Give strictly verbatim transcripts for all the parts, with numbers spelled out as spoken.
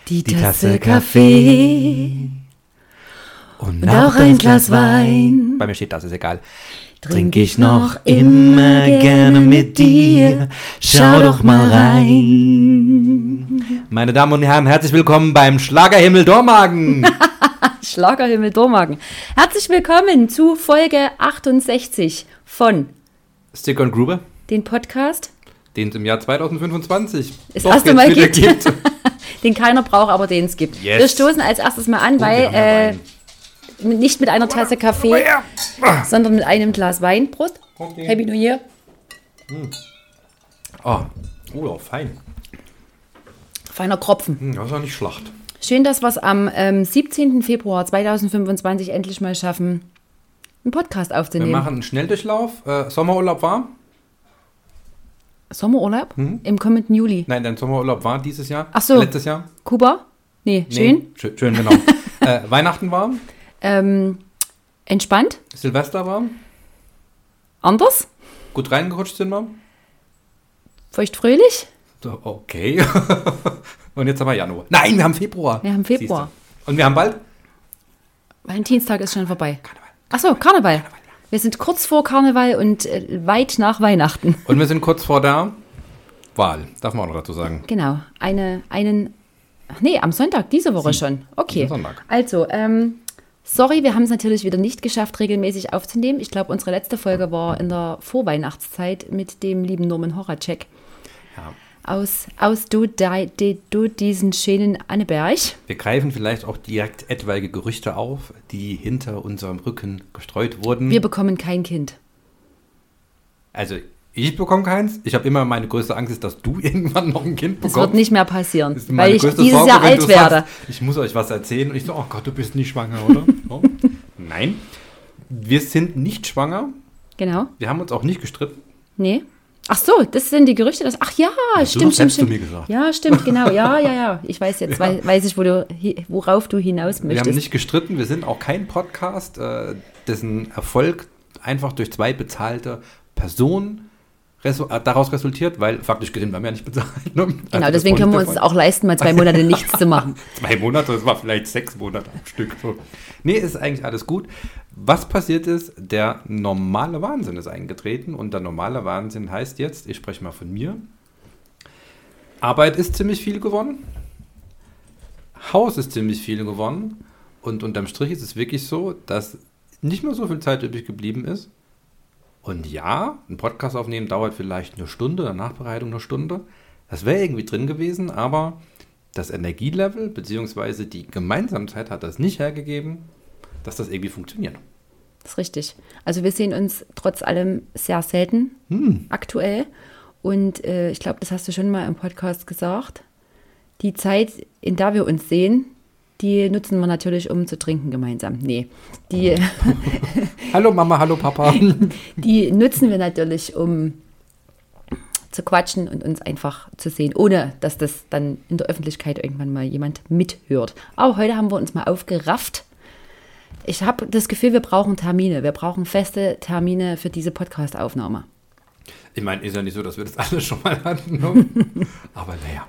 Die Tasse Kaffee und, und auch ein Glas Wein. Bei mir steht das, ist egal. Trink ich noch immer gerne mit dir. Schau doch mal rein. Meine Damen und Herren, herzlich willkommen beim Schlagerhimmel Dormagen. Schlagerhimmel Dormagen. Herzlich willkommen zu Folge achtundsechzig von Stick und Gruber, den Podcast, den es im Jahr zweitausendfünfundzwanzig das erste Mal gibt. gibt. Den keiner braucht, aber den es gibt. Yes. Wir stoßen als erstes mal an, Oh, weil äh, nicht mit einer Tasse Kaffee, sondern mit einem Glas Wein. Prost. Okay. Happy New Year. Oh, oh, fein. Feiner Kropfen. Hm, das ist auch nicht Schlacht. Schön, dass wir es am ähm, siebzehnten Februar zweitausendfünfundzwanzig endlich mal schaffen, einen Podcast Wir aufzunehmen. machen einen Schnelldurchlauf. Äh, Sommerurlaub war? Sommerurlaub? Mhm. Im kommenden Juli. Nein, dein Sommerurlaub war dieses Jahr. Ach so. Letztes Jahr. Kuba? Nee, Nee, schön. Schön, schön genau. äh, Weihnachten war. Ähm, entspannt. Silvester war. Anders. Gut reingerutscht sind wir. Feuchtfröhlich. So, okay. Und jetzt haben wir Januar. Nein, wir haben Februar. Wir haben Februar. Siehste. Und wir haben bald? Valentinstag ist schon vorbei. Karneval. Ach so, Karneval. Wir sind kurz vor Karneval und äh, weit nach Weihnachten. Und wir sind kurz vor der Wahl. Darf man auch noch dazu sagen. Genau. Eine, einen, ach nee, am Sonntag, diese Woche Sie- schon. Okay. diesen Sonntag. Also, ähm, sorry, wir haben es natürlich wieder nicht geschafft, regelmäßig aufzunehmen. Ich glaube, unsere letzte Folge war in der Vorweihnachtszeit mit dem lieben Norman Horacek Ja. aus, aus du, di, di, du diesen schönen Anneberg. Wir greifen vielleicht auch direkt etwaige Gerüchte auf, die hinter unserem Rücken gestreut wurden. Wir bekommen kein Kind. also ich bekomme keins. Ich habe immer meine größte Angst, ist, dass du irgendwann noch ein Kind Das bekommst. wird nicht mehr passieren, Das ist meine weil ich größte dieses Sorge, Jahr wenn alt du werde. sagst, ich muss euch was erzählen. Und ich so, oh Gott, du bist nicht schwanger, oder? Oh. Nein, wir sind nicht schwanger. Genau. Wir haben uns auch nicht gestritten. Nee. Ach so, das sind die Gerüchte. Dass, ach ja, Hast du stimmt, doch stimmt, selbst zu stimmt. mir gesagt. Ja, stimmt, genau. Ja, ja, ja. Ich weiß jetzt, Ja. wei- weiß ich, wo du, hi- worauf du hinaus Wir haben möchtest. nicht gestritten. Wir sind auch kein Podcast, äh, dessen Erfolg einfach durch zwei bezahlte Personen resu- äh, daraus resultiert, weil faktisch gesehen wir haben ja nicht bezahlt. Ne? Also Genau, das deswegen war können wir nicht uns der es auch leisten, mal zwei Monate nichts zu machen. Zwei Monate, das war vielleicht sechs Monate am Stück. So. Nee, ist eigentlich alles gut. Was passiert ist, der normale Wahnsinn ist eingetreten und der normale Wahnsinn heißt jetzt, ich spreche mal von mir, Arbeit ist ziemlich viel geworden, Haus ist ziemlich viel geworden und unterm Strich ist es wirklich so, dass nicht mehr so viel Zeit übrig geblieben ist. Und ja, ein Podcast aufnehmen dauert vielleicht eine Stunde, eine Nachbereitung eine Stunde. Das wäre irgendwie drin gewesen, aber das Energielevel bzw. die Gemeinsamkeit hat das nicht hergegeben, dass das irgendwie funktioniert. Das ist richtig. Also wir sehen uns trotz allem sehr selten Hm. aktuell. Und äh, ich glaube, das hast du schon mal im Podcast gesagt. Die Zeit, in der wir uns sehen, die nutzen wir natürlich, um zu trinken gemeinsam. Nee, die, Hallo Mama, hallo Papa. die nutzen wir natürlich, um zu quatschen und uns einfach zu sehen, ohne dass das dann in der Öffentlichkeit irgendwann mal jemand mithört. Aber heute haben wir uns mal aufgerafft. Ich habe das Gefühl, wir brauchen Termine. Wir brauchen feste Termine für diese Podcast-Aufnahme. Ich meine, ist ja nicht so, dass wir das alles schon mal hatten. Ne? Aber naja.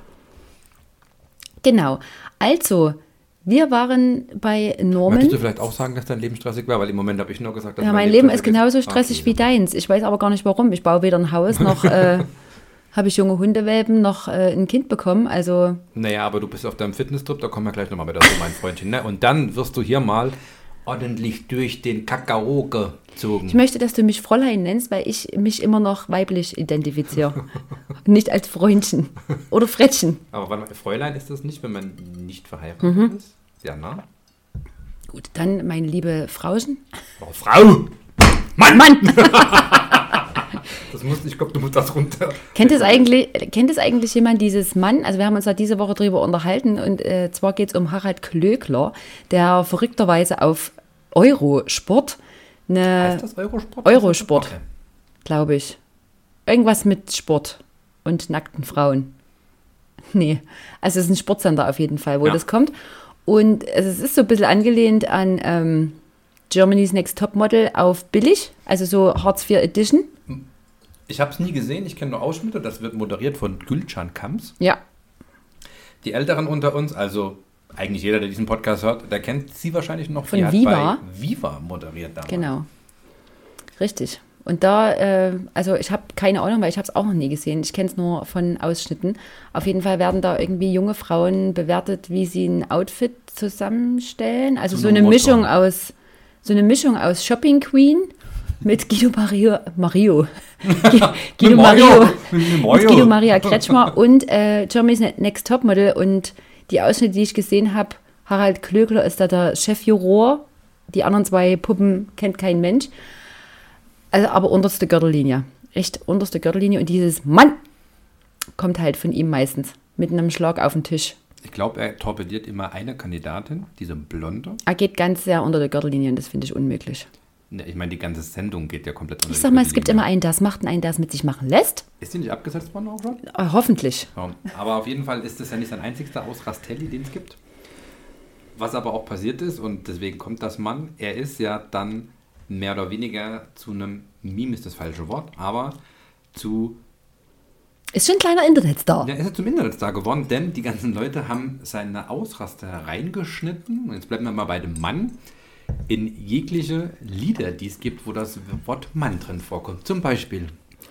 Genau. Also, wir waren bei Norman. Möchtest du vielleicht auch sagen, dass dein Leben stressig war? Weil im Moment habe ich nur gesagt, dass Ja, mein Leben ist stressig genauso Ah, stressig wie okay. deins. Ich weiß aber gar nicht warum. Ich baue weder ein Haus, noch äh, habe ich junge Hundewelpen, noch äh, ein Kind bekommen. Also, Naja, aber du bist auf deinem Fitnesstrip, da kommen wir gleich nochmal mit dazu, mein Freundchen. Ne? Und dann wirst du hier mal ordentlich durch den Kakao gezogen. ich möchte, dass du mich Fräulein nennst, weil ich mich immer noch weiblich identifiziere. Nicht als Freundchen oder Frettchen. Aber warte mal, Fräulein ist das nicht, wenn man nicht verheiratet Mhm. ist? Ja, na? Gut, dann meine liebe Frauchen. Oh, Frau! Mann, Mann! Das muss, ich glaube, du musst das runter. Kennt es eigentlich, kennt es eigentlich jemand, dieses Mann? Also wir haben uns da diese Woche drüber unterhalten und äh, zwar geht es um Harald Klöckler, der verrückterweise auf Eurosport eine Ist das Eurosport? Eurosport. Okay. glaube ich. Irgendwas mit Sport und nackten Frauen. Nee, also es ist ein Sportsender auf jeden Fall, wo Ja. das kommt. Und es ist so ein bisschen angelehnt an ähm, Germany's Next Topmodel auf billig, also so Hartz vier Edition. Ich habe es nie gesehen, ich kenne nur Ausschnitte. Das wird moderiert von Gülcan Kams. Ja, Die Älteren unter uns, also eigentlich jeder, der diesen Podcast hört, der kennt sie wahrscheinlich noch. Von die hat Viva. bei Viva moderiert damals. Genau. Richtig. Und da, äh, also ich habe keine Ahnung, weil ich habe es auch noch nie gesehen. Ich kenne es nur von Ausschnitten. Auf jeden Fall werden da irgendwie junge Frauen bewertet, wie sie ein Outfit zusammenstellen. Also Zu so einem eine Motto. Mischung aus, so eine Mischung aus Shopping Queen mit Guido Mario, Mario, Guido Mario, mit Guido Maria Kretschmer und äh, Germany's Next Topmodel. Und die Ausschnitte, die ich gesehen habe, Harald Klöckler ist da der Chefjuror. Die anderen zwei Puppen kennt kein Mensch. Also aber unterste Gürtellinie. Echt unterste Gürtellinie. Und dieses Mann kommt halt von ihm meistens. Mit einem Schlag auf den Tisch. Ich glaube, er torpediert immer eine Kandidatin, diese Blonde. Er geht ganz sehr unter der Gürtellinie und das finde ich unmöglich. Ne, ich meine, die ganze Sendung geht ja komplett unter Ich die sag mal, es gibt Gürtellinie. immer einen, der es macht und einen, der es mit sich machen lässt. Ist die nicht abgesetzt worden auch schon? Äh, hoffentlich. Ja. Aber auf jeden Fall ist das ja nicht sein einzigster aus Rastelli, den es gibt. Was aber auch passiert ist, und deswegen kommt das Mann, er ist ja dann mehr oder weniger zu einem Meme, ist das falsche Wort, aber zu, Ist schon ein kleiner Internetstar. ja, ist er zum Internetstar geworden, denn die ganzen Leute haben seine Ausraster reingeschnitten, und jetzt bleiben wir mal bei dem Mann, in jegliche Lieder, die es gibt, wo das Wort Mann drin vorkommt. Zum Beispiel.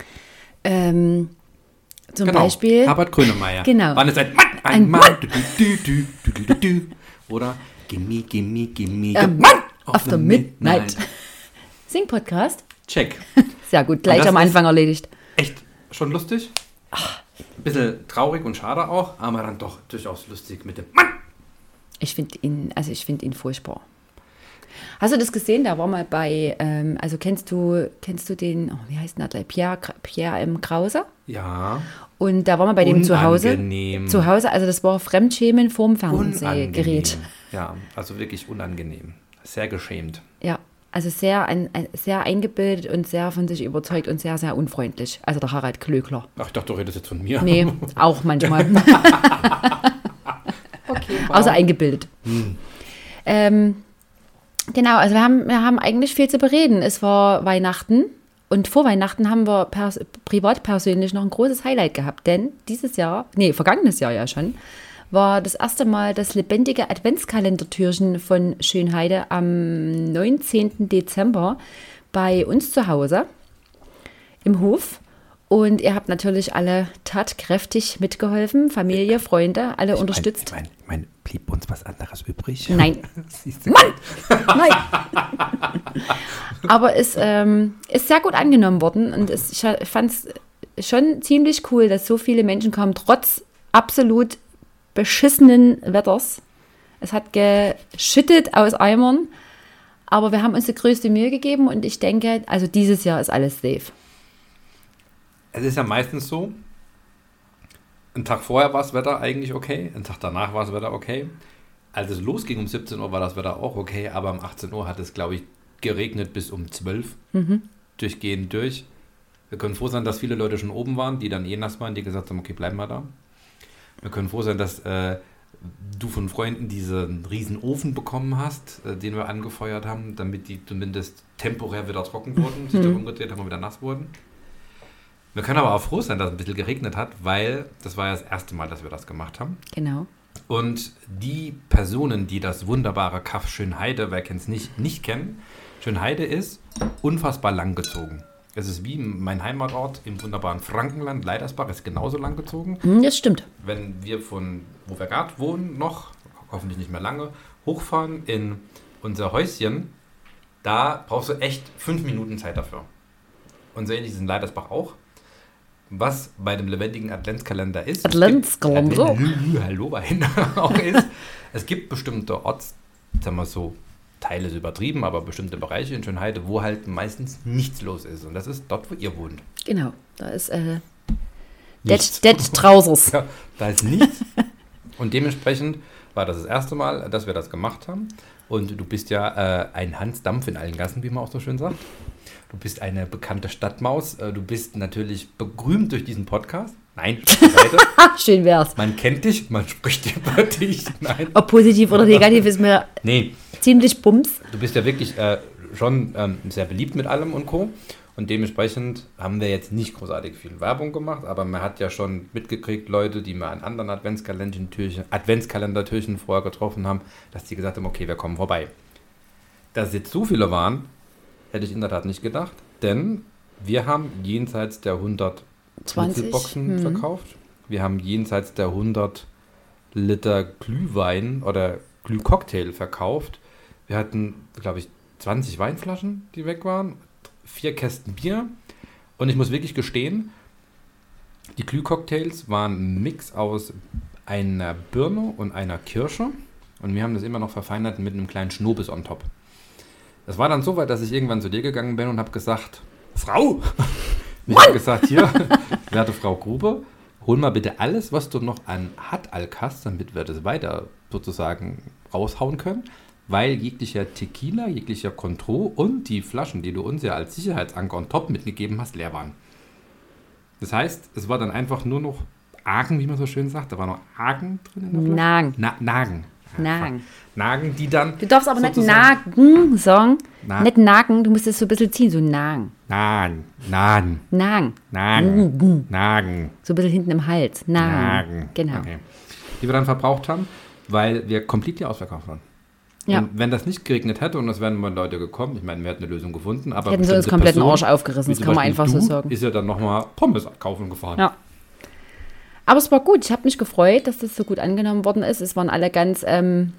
Ähm, zum Genau, Beispiel. Herbert Grönemeyer. Genau. Wann ist ein Mann? Ein, Ein Mann. Du, du, du, du, du, du, du. Oder Gimme, gimme, gimme, Ähm, Mann After Midnight. Sing-Podcast. Check. Sehr gut, gleich Und das am Anfang erledigt. Echt schon lustig. Ein bisschen traurig und schade auch, aber dann doch durchaus lustig mit dem Mann. Ich finde ihn, also ich finde ihn furchtbar. Hast du das gesehen? Da war mal bei, ähm, also kennst du, kennst du den, oh, wie heißt denn der? Pierre, Pierre M. Krause? Ja. Und da war man bei dem zu Hause. Unangenehm. Zu Hause, also das war Fremdschämen vorm Fernsehgerät. Unangenehm. Ja, also wirklich unangenehm. Sehr geschämt. Ja, also sehr, ein, ein, sehr eingebildet und sehr von sich überzeugt und sehr, sehr unfreundlich. Also der Harald Klöckler. Ach, ich dachte, du redest jetzt von mir. Nee, auch manchmal. Okay, wow. Außer eingebildet. Hm. Ähm, genau, also wir haben, wir haben eigentlich viel zu bereden. Es war Weihnachten und vor Weihnachten haben wir pers- privat persönlich noch ein großes Highlight gehabt, denn dieses Jahr, nee, vergangenes Jahr ja schon, war das erste Mal das lebendige Adventskalendertürchen von Schönheide am neunzehnten Dezember bei uns zu Hause im Hof. Und ihr habt natürlich alle tatkräftig mitgeholfen, Familie, Freunde, alle Ich unterstützt. Mein, ich mein, mein, blieb uns was anderes übrig? Nein. Siehst du? Mann! Nein! Aber es ähm, ist sehr gut angenommen worden und es, ich fand es schon ziemlich cool, dass so viele Menschen kamen, trotz absolut beschissenen Wetters. Es hat geschüttet aus Eimern, aber wir haben uns die größte Mühe gegeben und ich denke, also dieses Jahr ist alles safe. Es ist ja meistens so, einen Tag vorher war das Wetter eigentlich okay, einen Tag danach war das Wetter okay. Als es losging um siebzehn Uhr war das Wetter auch okay, aber um achtzehn Uhr hat es, glaube ich, geregnet bis um zwölf, Mhm. durchgehend durch. Wir können froh sein, dass viele Leute schon oben waren, die dann eh nass waren, die gesagt haben, okay, bleiben wir da. Wir können froh sein, dass äh, du von Freunden diesen riesen Ofen bekommen hast, äh, den wir angefeuert haben, damit die zumindest temporär wieder trocken wurden, sich dann umgedreht haben und wieder nass wurden. Wir können aber auch froh sein, dass es ein bisschen geregnet hat, weil das war ja das erste Mal, dass wir das gemacht haben. Genau. Und die Personen, die das wunderbare Kaff Schönheide, wer kennt es nicht, nicht kennen, Schönheide ist unfassbar langgezogen. Es ist wie mein Heimatort im wunderbaren Frankenland, Leidersbach ist genauso langgezogen. Hm, das stimmt. Wenn wir von, wo wir gerade wohnen, noch, hoffentlich nicht mehr lange, hochfahren in unser Häuschen, da brauchst du echt fünf Minuten Zeit dafür. Und so ähnlich ist in Leidersbach auch. Was bei dem lebendigen Adventskalender ist. Adventskalender. Advent- Hallo, auch ist. Es gibt bestimmte Orts, sagen wir so, Teile ist übertrieben, aber bestimmte Bereiche in Schönheide, wo halt meistens nichts los ist. Und das ist dort, wo ihr wohnt. Genau. Da ist äh, Nichts. Dead, Dead Trousers. Ja, da ist nichts. Und dementsprechend war das das erste Mal, dass wir das gemacht haben. Und du bist ja äh, ein Hans Dampf in allen Gassen, wie man auch so schön sagt. Du bist eine bekannte Stadtmaus. Äh, du bist natürlich berühmt durch diesen Podcast. Nein, Spaß beiseite. Schön wär's. Man kennt dich, man spricht über dich. Nein. Ob positiv oder negativ ist mir Nee, ziemlich bums. du bist ja wirklich äh, schon ähm, sehr beliebt mit allem und Co. Und dementsprechend haben wir jetzt nicht großartig viel Werbung gemacht, aber man hat ja schon mitgekriegt, Leute, die wir an anderen Adventskalendertürchen, Adventskalendertürchen vorher getroffen haben, dass die gesagt haben, okay, wir kommen vorbei. Dass es jetzt so viele waren, hätte ich in der Tat nicht gedacht, denn wir haben jenseits der hundert Boxen hm. verkauft. Wir haben jenseits der hundert Liter Glühwein oder Glühcocktail verkauft. Wir hatten, glaube ich, zwanzig Weinflaschen, die weg waren, vier Kästen Bier. Und ich muss wirklich gestehen, die Glühcocktails waren ein Mix aus einer Birne und einer Kirsche. Und wir haben das immer noch verfeinert mit einem kleinen Schnobis on top. Das war dann so weit, dass ich irgendwann zu dir gegangen bin und habe gesagt, Frau! Ich habe gesagt, hier, werte Frau Grube, hol mal bitte alles, was du noch an Hat-Alk hast, damit wir das weiter sozusagen raushauen können. Weil jeglicher Tequila, jeglicher Cointreau und die Flaschen, die du uns ja als Sicherheitsanker on top mitgegeben hast, leer waren. Das heißt, es war dann einfach nur noch Agen, wie man so schön sagt. Da war noch Agen drin in der Flasche. Nagen. Na, Nagen. Nagen. Nagen, die dann... Du darfst aber nicht Nagen sagen. Na- Nicht Nagen, du musst es so ein bisschen ziehen, so Nagen. Nagen. Nagen. Nagen. Nagen. Nagen. So ein bisschen hinten im Hals. Nagen. Nagen. Genau. Okay. Die wir dann verbraucht haben, weil wir komplett ausverkauft waren. Ja. Und wenn das nicht geregnet hätte und es wären mal Leute gekommen, ich meine, wir hätten eine Lösung gefunden, aber Hätten sie uns komplett den Arsch aufgerissen, das wie kann man zum einfach Beispiel so du, sagen. ist ja dann nochmal Pommes kaufen gefahren. Ja. Aber es war gut. Ich habe mich gefreut, dass das so gut angenommen worden ist. Es waren alle ganz ähm,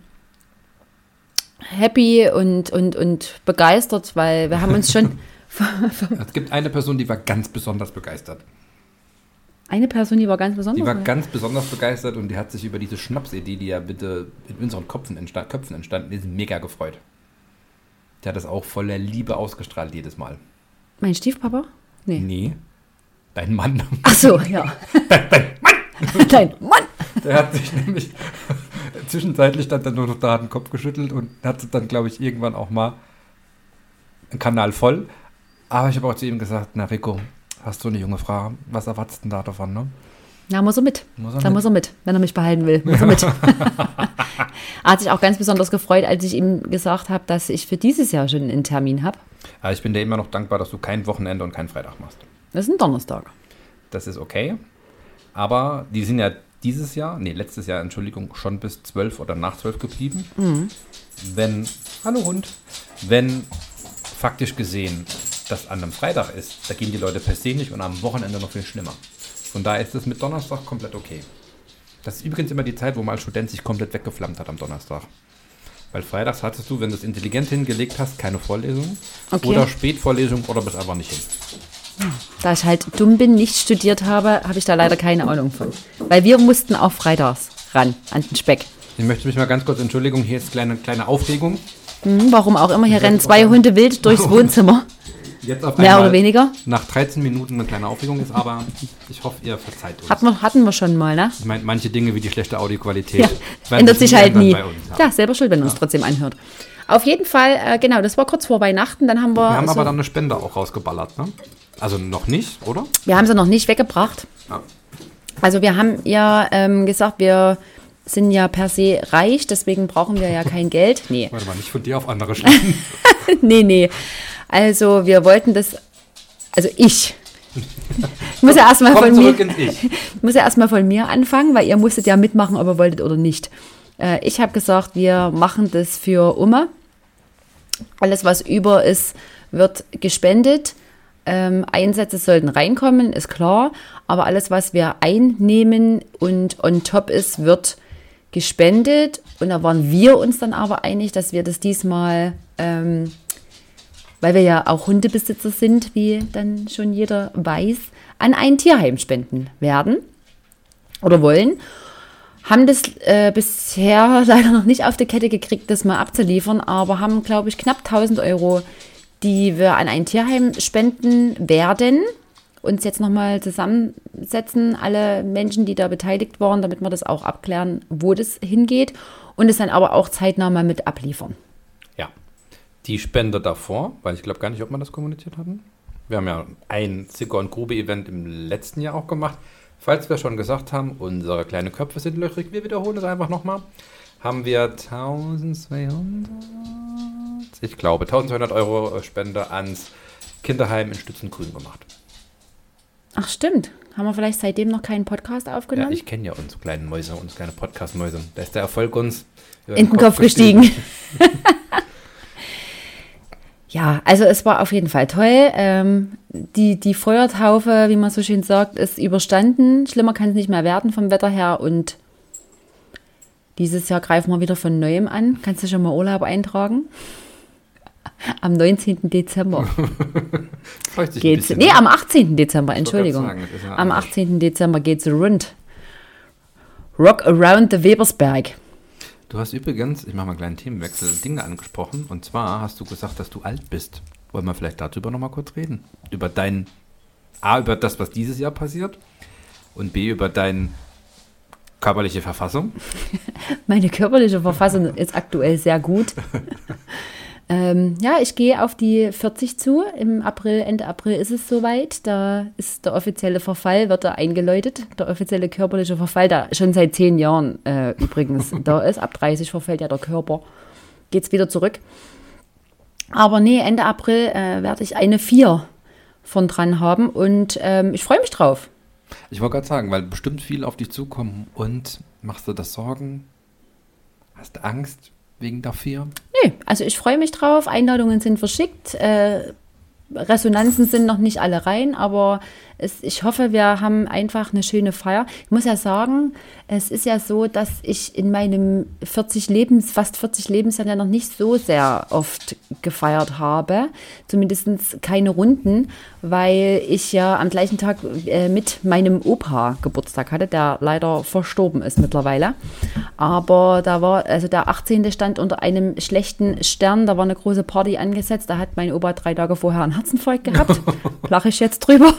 happy und, und, und begeistert, weil wir haben uns schon... Es gibt eine Person, die war ganz besonders begeistert. Eine Person, die war ganz besonders. Die war oder? ganz besonders begeistert und die hat sich über diese Schnapsidee, die ja bitte in unseren Köpfen, entstand, Köpfen entstanden ist, mega gefreut. Der hat das auch voller Liebe ausgestrahlt jedes Mal. Mein Stiefpapa? Nee. Nee, dein Mann. Ach so, ja. Dein Mann! Dein Mann! Der hat sich nämlich zwischenzeitlich dann, dann nur noch da den Kopf geschüttelt und hat dann, glaube ich, irgendwann auch mal einen Kanal voll. Aber ich habe auch zu ihm gesagt, na Rico, hast du eine junge Frau, was erwartest du denn da davon, ne? Ja, muss er mit. Muss er da mit. muss er mit, wenn er mich behalten will. Muss er mit. Er hat sich auch ganz besonders gefreut, als ich ihm gesagt habe, dass ich für dieses Jahr schon einen Termin habe. Aber ich bin dir immer noch dankbar, dass du kein Wochenende und keinen Freitag machst. Das ist ein Donnerstag. Das ist okay. Aber die sind ja dieses Jahr, nee, letztes Jahr, Entschuldigung, schon bis zwölf oder nach zwölf geblieben. Mhm. Wenn, hallo Hund, wenn faktisch gesehen das an einem Freitag ist, da gehen die Leute per se nicht und am Wochenende noch viel schlimmer. Von daher ist es mit Donnerstag komplett okay. Das ist übrigens immer die Zeit, wo man als Student sich komplett weggeflammt hat am Donnerstag. Weil freitags hattest du, wenn du es intelligent hingelegt hast, keine Vorlesung. Okay. Oder Spätvorlesung oder bist einfach nicht hin. Da ich halt dumm bin, nicht studiert habe, habe ich da leider keine Ahnung von. Weil wir mussten auch freitags ran, an den Speck. Ich möchte mich mal ganz kurz, Entschuldigung, hier ist eine kleine Aufregung. Mhm, warum auch immer, hier rennen zwei Hunde wild durchs Wohnzimmer. Jetzt auf Mehr einmal oder weniger. Nach dreizehn Minuten eine kleine Aufregung ist, aber ich hoffe, ihr verzeiht uns. Hatten wir, hatten wir schon mal, ne? Ich meine, manche Dinge wie die schlechte Audioqualität Ja, ändert sich halt nie. Bei uns, ja. Ja, selber schuld, wenn man es trotzdem anhört. Auf jeden Fall, äh, genau, das war kurz vor Weihnachten, dann haben wir... Wir haben so, aber dann eine Spende auch rausgeballert, ne? Also noch nicht, oder? wir haben sie noch nicht weggebracht. Ja. Also wir haben ja ähm, gesagt, wir sind ja per se reich, deswegen brauchen wir ja kein Geld. Nee, Warte mal, nicht von dir auf andere schlagen. nee, nee. Also wir wollten das, also ich, ich muss ja erstmal Komm von mir, zurück ins Ich. ich muss ja erstmal von mir anfangen, weil ihr musstet ja mitmachen, ob ihr wolltet oder nicht. Äh, ich habe gesagt, wir machen das für Oma. Alles, was über ist, wird gespendet. Ähm, Einsätze sollten reinkommen, ist klar. Aber alles, was wir einnehmen und on top ist, wird gespendet. Und da waren wir uns dann aber einig, dass wir das diesmal, ähm, weil wir ja auch Hundebesitzer sind, wie dann schon jeder weiß, an ein Tierheim spenden werden oder wollen. Haben das äh, bisher leider noch nicht auf die Kette gekriegt, das mal abzuliefern, aber haben, glaube ich, knapp tausend Euro, die wir an ein Tierheim spenden werden. Uns jetzt nochmal zusammensetzen, alle Menschen, die da beteiligt waren, damit wir das auch abklären, wo das hingeht und es dann aber auch zeitnah mal mit abliefern. Ja, die Spende davor, weil ich glaube gar nicht, ob wir das kommuniziert hatten. Wir haben ja ein Zicker- und Grube-Event im letzten Jahr auch gemacht. Falls wir schon gesagt haben, unsere kleinen Köpfe sind löchrig, wir wiederholen es einfach nochmal, haben wir eintausendzweihundert, ich glaube, eintausendzweihundert Euro Spende ans Kinderheim in Stützengrün gemacht. Ach stimmt. Haben wir vielleicht seitdem noch keinen Podcast aufgenommen? Ja, ich kenne ja uns kleinen Mäuse, uns kleine Podcast-Mäuse. Da ist der Erfolg uns in den Kopf, Kopf gestiegen. gestiegen. Ja, also es war auf jeden Fall toll. Ähm, die, die Feuertaufe, wie man so schön sagt, ist überstanden. Schlimmer kann es nicht mehr werden vom Wetter her. Und dieses Jahr greifen wir wieder von Neuem an. Kannst du schon mal Urlaub eintragen? Am neunzehnten Dezember. geht's, nee, am achtzehnten Dezember, Entschuldigung. Sagen, ja am achtzehnten Dezember geht's rund. Rock Around the Webersberg. Du hast übrigens, ich mache mal einen kleinen Themenwechsel, Dinge angesprochen. Und zwar hast du gesagt, dass du alt bist. Wollen wir vielleicht darüber nochmal kurz reden? Über dein, A, über das, was dieses Jahr passiert. Und B, über deine körperliche Verfassung. Meine körperliche Verfassung ist aktuell sehr gut. ähm, ja, ich gehe auf die vierzig zu. Im April, Ende April ist es soweit. Da ist der offizielle Verfall, wird da eingeläutet. Der offizielle körperliche Verfall, der schon seit zehn Jahren äh, übrigens da ist. Ab dreißig verfällt ja der Körper. Geht's wieder zurück. Aber nee, Ende April äh, werde ich eine vier von dran haben und ähm, ich freue mich drauf. Ich wollte gerade sagen, weil bestimmt viel auf dich zukommen und machst du das Sorgen? Hast du Angst wegen der vier? Nee, also ich freue mich drauf. Einladungen sind verschickt. Äh, Resonanzen sind noch nicht alle rein, aber es, ich hoffe, wir haben einfach eine schöne Feier. Ich muss ja sagen, es ist ja so, dass ich in meinem vierzig Lebens, fast vierzig Lebensjahren ja noch nicht so sehr oft gefeiert habe. Zumindest keine Runden, weil ich ja am gleichen Tag äh, mit meinem Opa Geburtstag hatte, der leider verstorben ist mittlerweile. Aber da war, also der achtzehnte stand unter einem schlechten Stern, da war eine große Party angesetzt, da hat mein Opa drei Tage vorher einen Herzinfarkt gehabt. Lache ich jetzt drüber.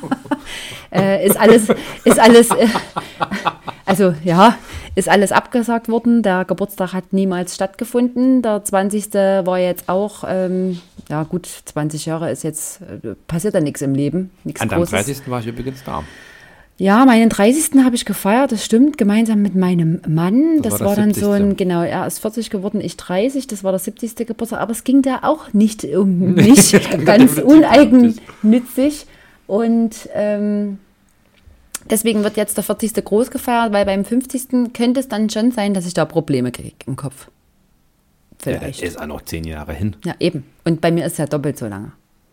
äh, ist alles, ist alles, äh, also ja, ist alles abgesagt worden. Der Geburtstag hat niemals stattgefunden. Der zwanzigste war jetzt auch, ähm, ja gut, zwanzig Jahre ist jetzt, äh, passiert ja nichts im Leben. Nichts An Großes. deinem dreißigsten war ich übrigens da. Ja, meinen dreißigsten habe ich gefeiert, das stimmt, gemeinsam mit meinem Mann. Das, das war, war dann so ein, genau, er ist vierzig geworden, ich dreißig, das war der siebzigste Geburtstag, aber es ging da auch nicht um mich, ganz uneigennützig. Und ähm, deswegen wird jetzt der vierzigste groß gefeiert, weil beim fünfzigsten könnte es dann schon sein, dass ich da Probleme kriege im Kopf. Vielleicht. Ja, ist auch noch zehn Jahre hin. Ja, eben. Und bei mir ist es ja doppelt so lange.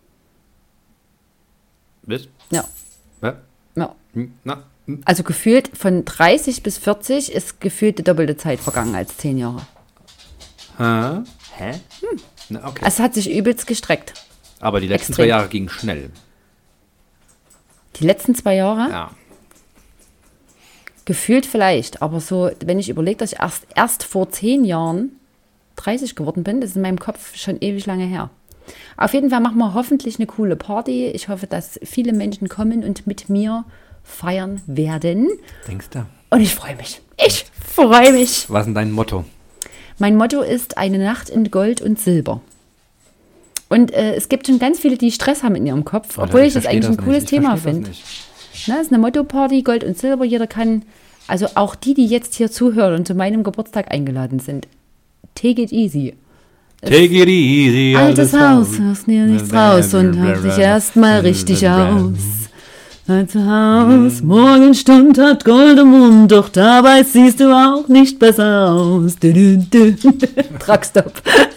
Bis? Ja. Ja. Ja. Na, hm. Also gefühlt von dreißig bis vierzig ist gefühlt die doppelte Zeit vergangen als zehn Jahre. Hä? Hä? Hm. Na, okay. Es hat sich übelst gestreckt. Aber die letzten Extrem. zwei Jahre gingen schnell. Die letzten zwei Jahre? Ja. Gefühlt vielleicht, aber so, wenn ich überlege, dass ich erst, erst vor zehn Jahren dreißig geworden bin, das ist in meinem Kopf schon ewig lange her. Auf jeden Fall machen wir hoffentlich eine coole Party. Ich hoffe, dass viele Menschen kommen und mit mir feiern werden. Denkst du? Und ich freue mich. Ich freue mich. Was ist denn dein Motto? Mein Motto ist eine Nacht in Gold und Silber. Und äh, es gibt schon ganz viele, die Stress haben in ihrem Kopf, obwohl ich, ich das eigentlich das ein cooles ich Thema finde. Es ist eine Motto-Party, Gold und Silber. Jeder kann, also auch die, die jetzt hier zuhören und zu meinem Geburtstag eingeladen sind, take it easy. Take it easy. Altes Haus, hörst dir nichts raus und hört dich erstmal richtig aus. Altes Haus, Morgenstund hat Gold im Mund, doch dabei siehst du auch nicht besser aus. Truckstop.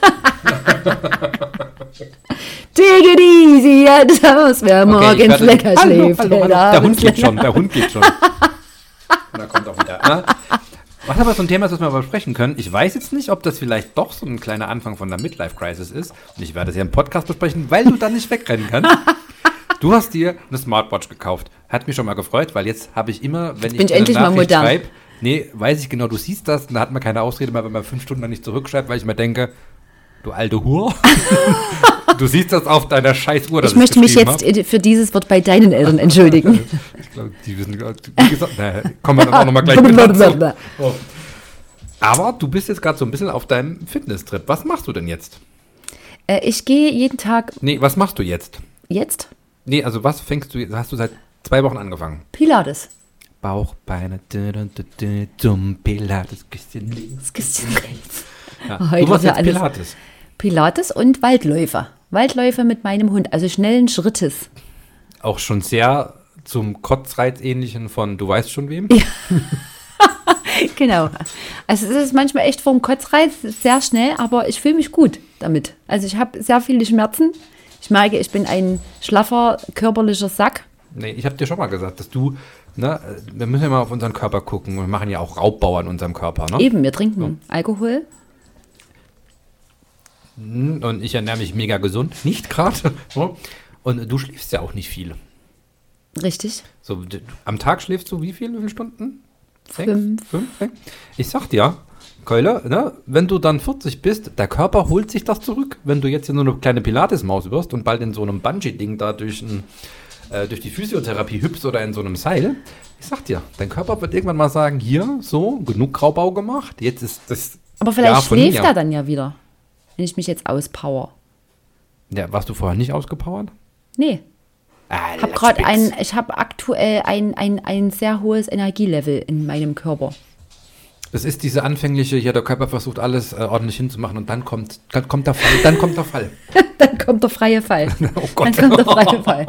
Take it easy, altes Haus, wer okay, morgens lecker hallo, schläft. Hallo, hallo. Der Hund geht schon, der Hund geht schon. Und da kommt auch wieder. Ne? Was aber so ein Thema ist, was wir aber besprechen können. Ich weiß jetzt nicht, ob das vielleicht doch so ein kleiner Anfang von der Midlife-Crisis ist. Und ich werde es ja im Podcast besprechen, weil du dann nicht wegrennen kannst. Du hast dir eine Smartwatch gekauft. Hat mich schon mal gefreut, weil jetzt habe ich immer, wenn Bin ich eine Nachricht schreibe, nee, weiß ich genau, du siehst das, und da hat man keine Ausrede mehr, wenn man fünf Stunden mal nicht zurückschreibt, weil ich mir denke, du alte Hure. Du siehst das auf deiner scheiß Uhr. Ich möchte mich jetzt hab. für dieses Wort bei deinen Eltern entschuldigen. Ich glaube, die wissen, wie gesagt, na, kommen wir dann auch nochmal gleich mit dazu. Oh. Aber du bist jetzt gerade so ein bisschen auf deinem Fitness-Trip. Was machst du denn jetzt? Äh, ich gehe jeden Tag... Nee, was machst du jetzt? Jetzt? Nee, also was fängst du, hast du seit zwei Wochen angefangen? Pilates. Bauch, Beine, dumm, Pilates, Küsschen links. Küsschen rechts. Ja. Du machst jetzt Pilates. Pilates und Waldläufer. Waldläufe mit meinem Hund, also schnellen Schrittes. Auch schon sehr zum Kotzreiz-ähnlichen von du weißt schon wem. Ja. Genau. Also es ist manchmal echt vom Kotzreiz sehr schnell, aber ich fühle mich gut damit. Also ich habe sehr viele Schmerzen. Ich merke, ich bin ein schlaffer, körperlicher Sack. Nee, ich habe dir schon mal gesagt, dass du, ne, wir müssen ja mal auf unseren Körper gucken. Wir machen ja auch Raubbau an unserem Körper, ne? Eben, wir trinken ja. Alkohol. Und ich ernähre mich mega gesund, nicht gerade. Und du schläfst ja auch nicht viel. Richtig. So, du, am Tag schläfst du wie viel, wie viele Stunden? Sechs? Fünf. Fünf? Ich sag dir, Keule, ne, wenn du dann vierzig bist, der Körper holt sich das zurück. Wenn du jetzt hier nur eine kleine Pilates-Maus wirst und bald in so einem Bungee-Ding da durch, ein, äh, durch die Physiotherapie hüpfst oder in so einem Seil, ich sag dir, dein Körper wird irgendwann mal sagen, hier, so, genug Graubau gemacht, jetzt ist das... Aber vielleicht Jahr schläft mir. er dann ja wieder, wenn ich mich jetzt auspower. Ja, warst du vorher nicht ausgepowert? Nee. Ah, Ich habe gerade ein, ich habe aktuell ein, ein, ein sehr hohes Energielevel in meinem Körper. Das ist diese anfängliche, ja, der Körper versucht alles äh, ordentlich hinzumachen und dann kommt, dann kommt der Fall, dann kommt der Fall. Dann kommt der freie Fall. Oh Gott. Dann kommt der freie Fall.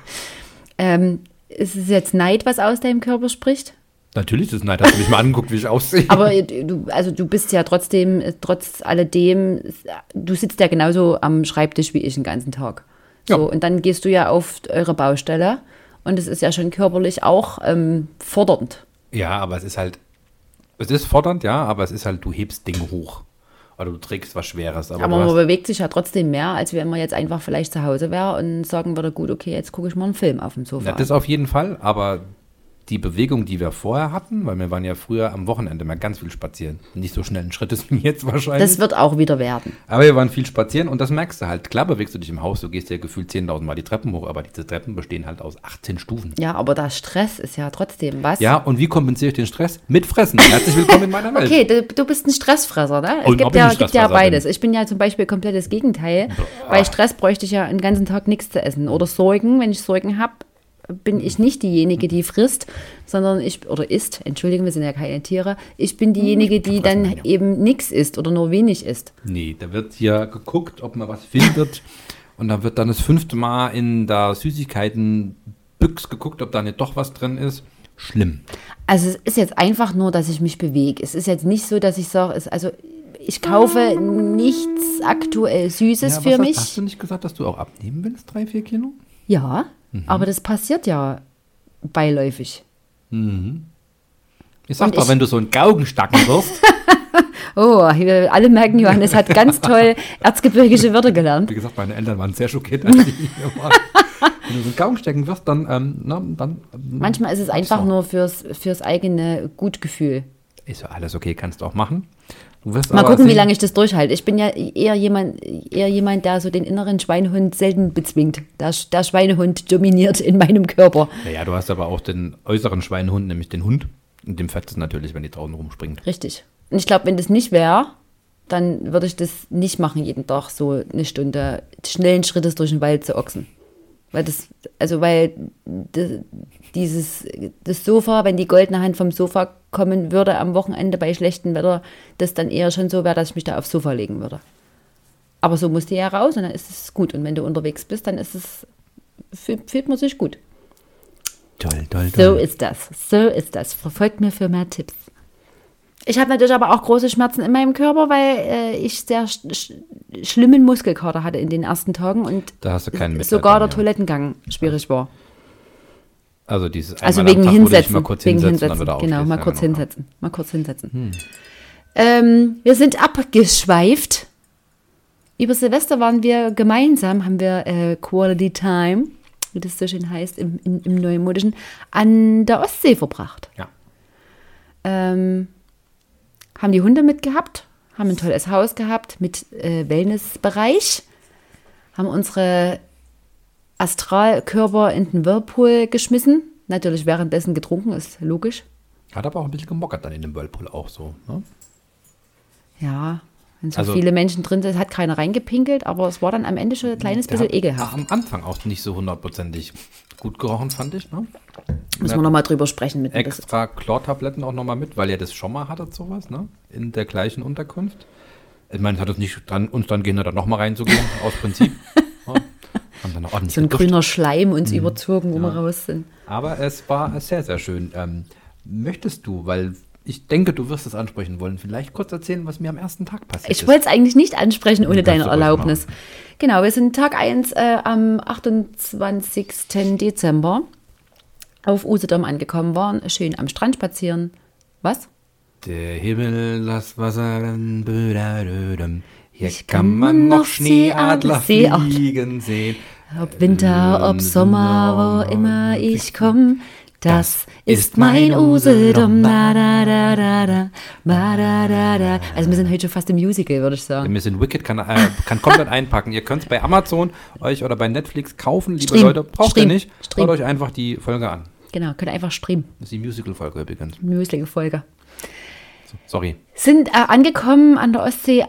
ähm, ist es jetzt Neid, was aus deinem Körper spricht? Natürlich ist es Neid, hast du mich mal angeguckt, wie ich aussehe. Aber du, also du bist ja trotzdem, trotz alledem, du sitzt ja genauso am Schreibtisch wie ich den ganzen Tag. So, ja. Und dann gehst du ja auf eure Baustelle und es ist ja schon körperlich auch ähm, fordernd. Ja, aber es ist halt, es ist fordernd, ja, aber es ist halt, du hebst Dinge hoch. Oder du trägst was Schweres. Aber, aber man bewegt sich ja trotzdem mehr, als wenn man jetzt einfach vielleicht zu Hause wäre und sagen würde, gut, okay, jetzt gucke ich mal einen Film auf dem Sofa. Ja, das auf jeden Fall, aber die Bewegung, die wir vorher hatten, weil wir waren ja früher am Wochenende mal ganz viel spazieren. Nicht so schnellen Schrittes wie jetzt wahrscheinlich. Das wird auch wieder werden. Aber wir waren viel spazieren und das merkst du halt. Klar bewegst du dich im Haus, du gehst ja gefühlt zehntausend Mal die Treppen hoch, aber diese Treppen bestehen halt aus achtzehn Stufen. Ja, aber der Stress ist ja trotzdem was. Ja, und wie kompensiere ich den Stress? Mit Fressen. Herzlich willkommen in meiner Welt. Okay, du, du bist ein Stressfresser, ne? Es Und gibt ob ich ja, ein gibt ja Stressfresser beides. bin. Ich bin ja zum Beispiel komplett das Gegenteil. Boah. Bei Stress bräuchte ich ja den ganzen Tag nichts zu essen. Oder Sorgen, wenn ich Sorgen habe, bin ich nicht diejenige, die frisst, sondern ich, oder isst, entschuldigen, wir sind ja keine Tiere, ich bin diejenige, die dann ja. eben nichts isst oder nur wenig isst. Nee, da wird hier geguckt, ob man was findet und da wird dann das fünfte Mal in der Süßigkeiten-Büchs geguckt, ob da nicht doch was drin ist. Schlimm. Also es ist jetzt einfach nur, dass ich mich bewege. Es ist jetzt nicht so, dass ich sage, es, also ich kaufe nichts aktuell Süßes Ja, für was mich. Hast, hast du nicht gesagt, dass du auch abnehmen willst, drei, vier Kilo? Ja, mhm. aber das passiert ja beiläufig. Mhm. Ich sag Und doch, ich- wenn du so einen Gaugenstacken wirst, Oh, wir alle merken, Johannes hat ganz toll erzgebirgische Wörter gelernt. wie gesagt, meine Eltern waren sehr schockiert, als ich hier war. Wenn du so einen Gaugenstecken wirst, dann, ähm, na, dann ähm, Manchmal ist es einfach so. nur fürs, fürs eigene Gutgefühl. Ist ja alles okay, kannst du auch machen. Du wirst Mal aber gucken, wie sehen- lange ich das durchhalte. Ich bin ja eher jemand, eher jemand, der so den inneren Schweinehund selten bezwingt. Der, der Schweinehund dominiert in meinem Körper. Naja, du hast aber auch den äußeren Schweinehund, nämlich den Hund. Und dem fetzt es natürlich, wenn die draußen rumspringt. Richtig. Und ich glaube, wenn das nicht wäre, dann würde ich das nicht machen, jeden Tag so eine Stunde schnellen Schrittes durch den Wald zu ochsen. Weil das, also weil das, dieses, das Sofa, wenn die goldene Hand vom Sofa kommen würde am Wochenende bei schlechtem Wetter, das dann eher schon so wäre, dass ich mich da aufs Sofa legen würde. Aber so musst du ja raus und dann ist es gut. Und wenn du unterwegs bist, dann ist es, fühlt, fühlt man sich gut. Toll, toll, So ist das. So ist das. Verfolgt mir für mehr Tipps. Ich habe natürlich aber auch große Schmerzen in meinem Körper, weil äh, ich sehr sch sch schlimmen Muskelkater hatte in den ersten Tagen und Da hast du keinen Mitleid sogar der mehr. Toilettengang schwierig war. Also dieses Also einmal am wegen Tag, wo du dich hinsetzen. mal kurz Wegen hinsetzt und dann hinsetzen. wieder Genau, aufstehst. mal Ja, kurz genau. hinsetzen. Mal kurz hinsetzen. Hm. Ähm, wir sind abgeschweift. Über Silvester waren wir gemeinsam, haben wir äh, Quality Time, wie das so schön heißt, im, im, im Neumodischen, an der Ostsee verbracht. Ja. Ähm, haben die Hunde mitgehabt, haben ein tolles Haus gehabt mit äh, Wellnessbereich, haben unsere Astralkörper in den Whirlpool geschmissen. Natürlich währenddessen getrunken, ist logisch. Hat aber auch ein bisschen gemockert dann in dem Whirlpool auch so. Ne? Ja, wenn so Also- viele Menschen drin sind, hat keiner reingepinkelt, aber es war dann am Ende schon ein kleines Der bisschen hat ekelhaft. am Anfang auch nicht so hundertprozentig gut gerochen, fand ich. Ne? Müssen wir nochmal drüber sprechen. Mit mir. Das- Extra Chlortabletten auch nochmal mit, weil ihr das schon mal hattet, sowas, ne? In der gleichen Unterkunft. Ich meine, es hat uns nicht dran, uns dann gehindert, da nochmal reinzugehen, aus Prinzip. Haben dann ordentlich so ein geduscht. grüner Schleim uns Mhm. überzogen, wo Ja. wir raus sind. Aber es war sehr, sehr schön. Ähm, möchtest du, weil ich denke, du wirst es ansprechen wollen, vielleicht kurz erzählen, was mir am ersten Tag passiert Ich ist? wollte es eigentlich nicht ansprechen ohne Kannst deine du ruhig Erlaubnis. Genau, wir sind Tag eins äh, am achtundzwanzigsten Dezember auf Usedom angekommen, waren schön am Strand spazieren. Was? Der Himmel, das Wasser, dann blöderdödem. Hier Ich kann man noch Schneeadler fliegen sehen. Ob Winter, ob Sommer, wo immer ich komme, das ist mein Usedom. Da, da, da, da, da, da, da, da, da. Also wir sind heute schon fast im Musical, würde ich sagen. Wir sind Wicked, kann, äh, kann komplett einpacken. Ihr könnt es bei Amazon euch oder bei Netflix kaufen, liebe Stream. Leute. Braucht Stream. ihr nicht. Stream. Schaut euch einfach die Folge an. Genau, könnt einfach streamen. Das ist die Musical-Folge übrigens. Musical-Folge. So, sorry. Sind äh, angekommen an der Ostsee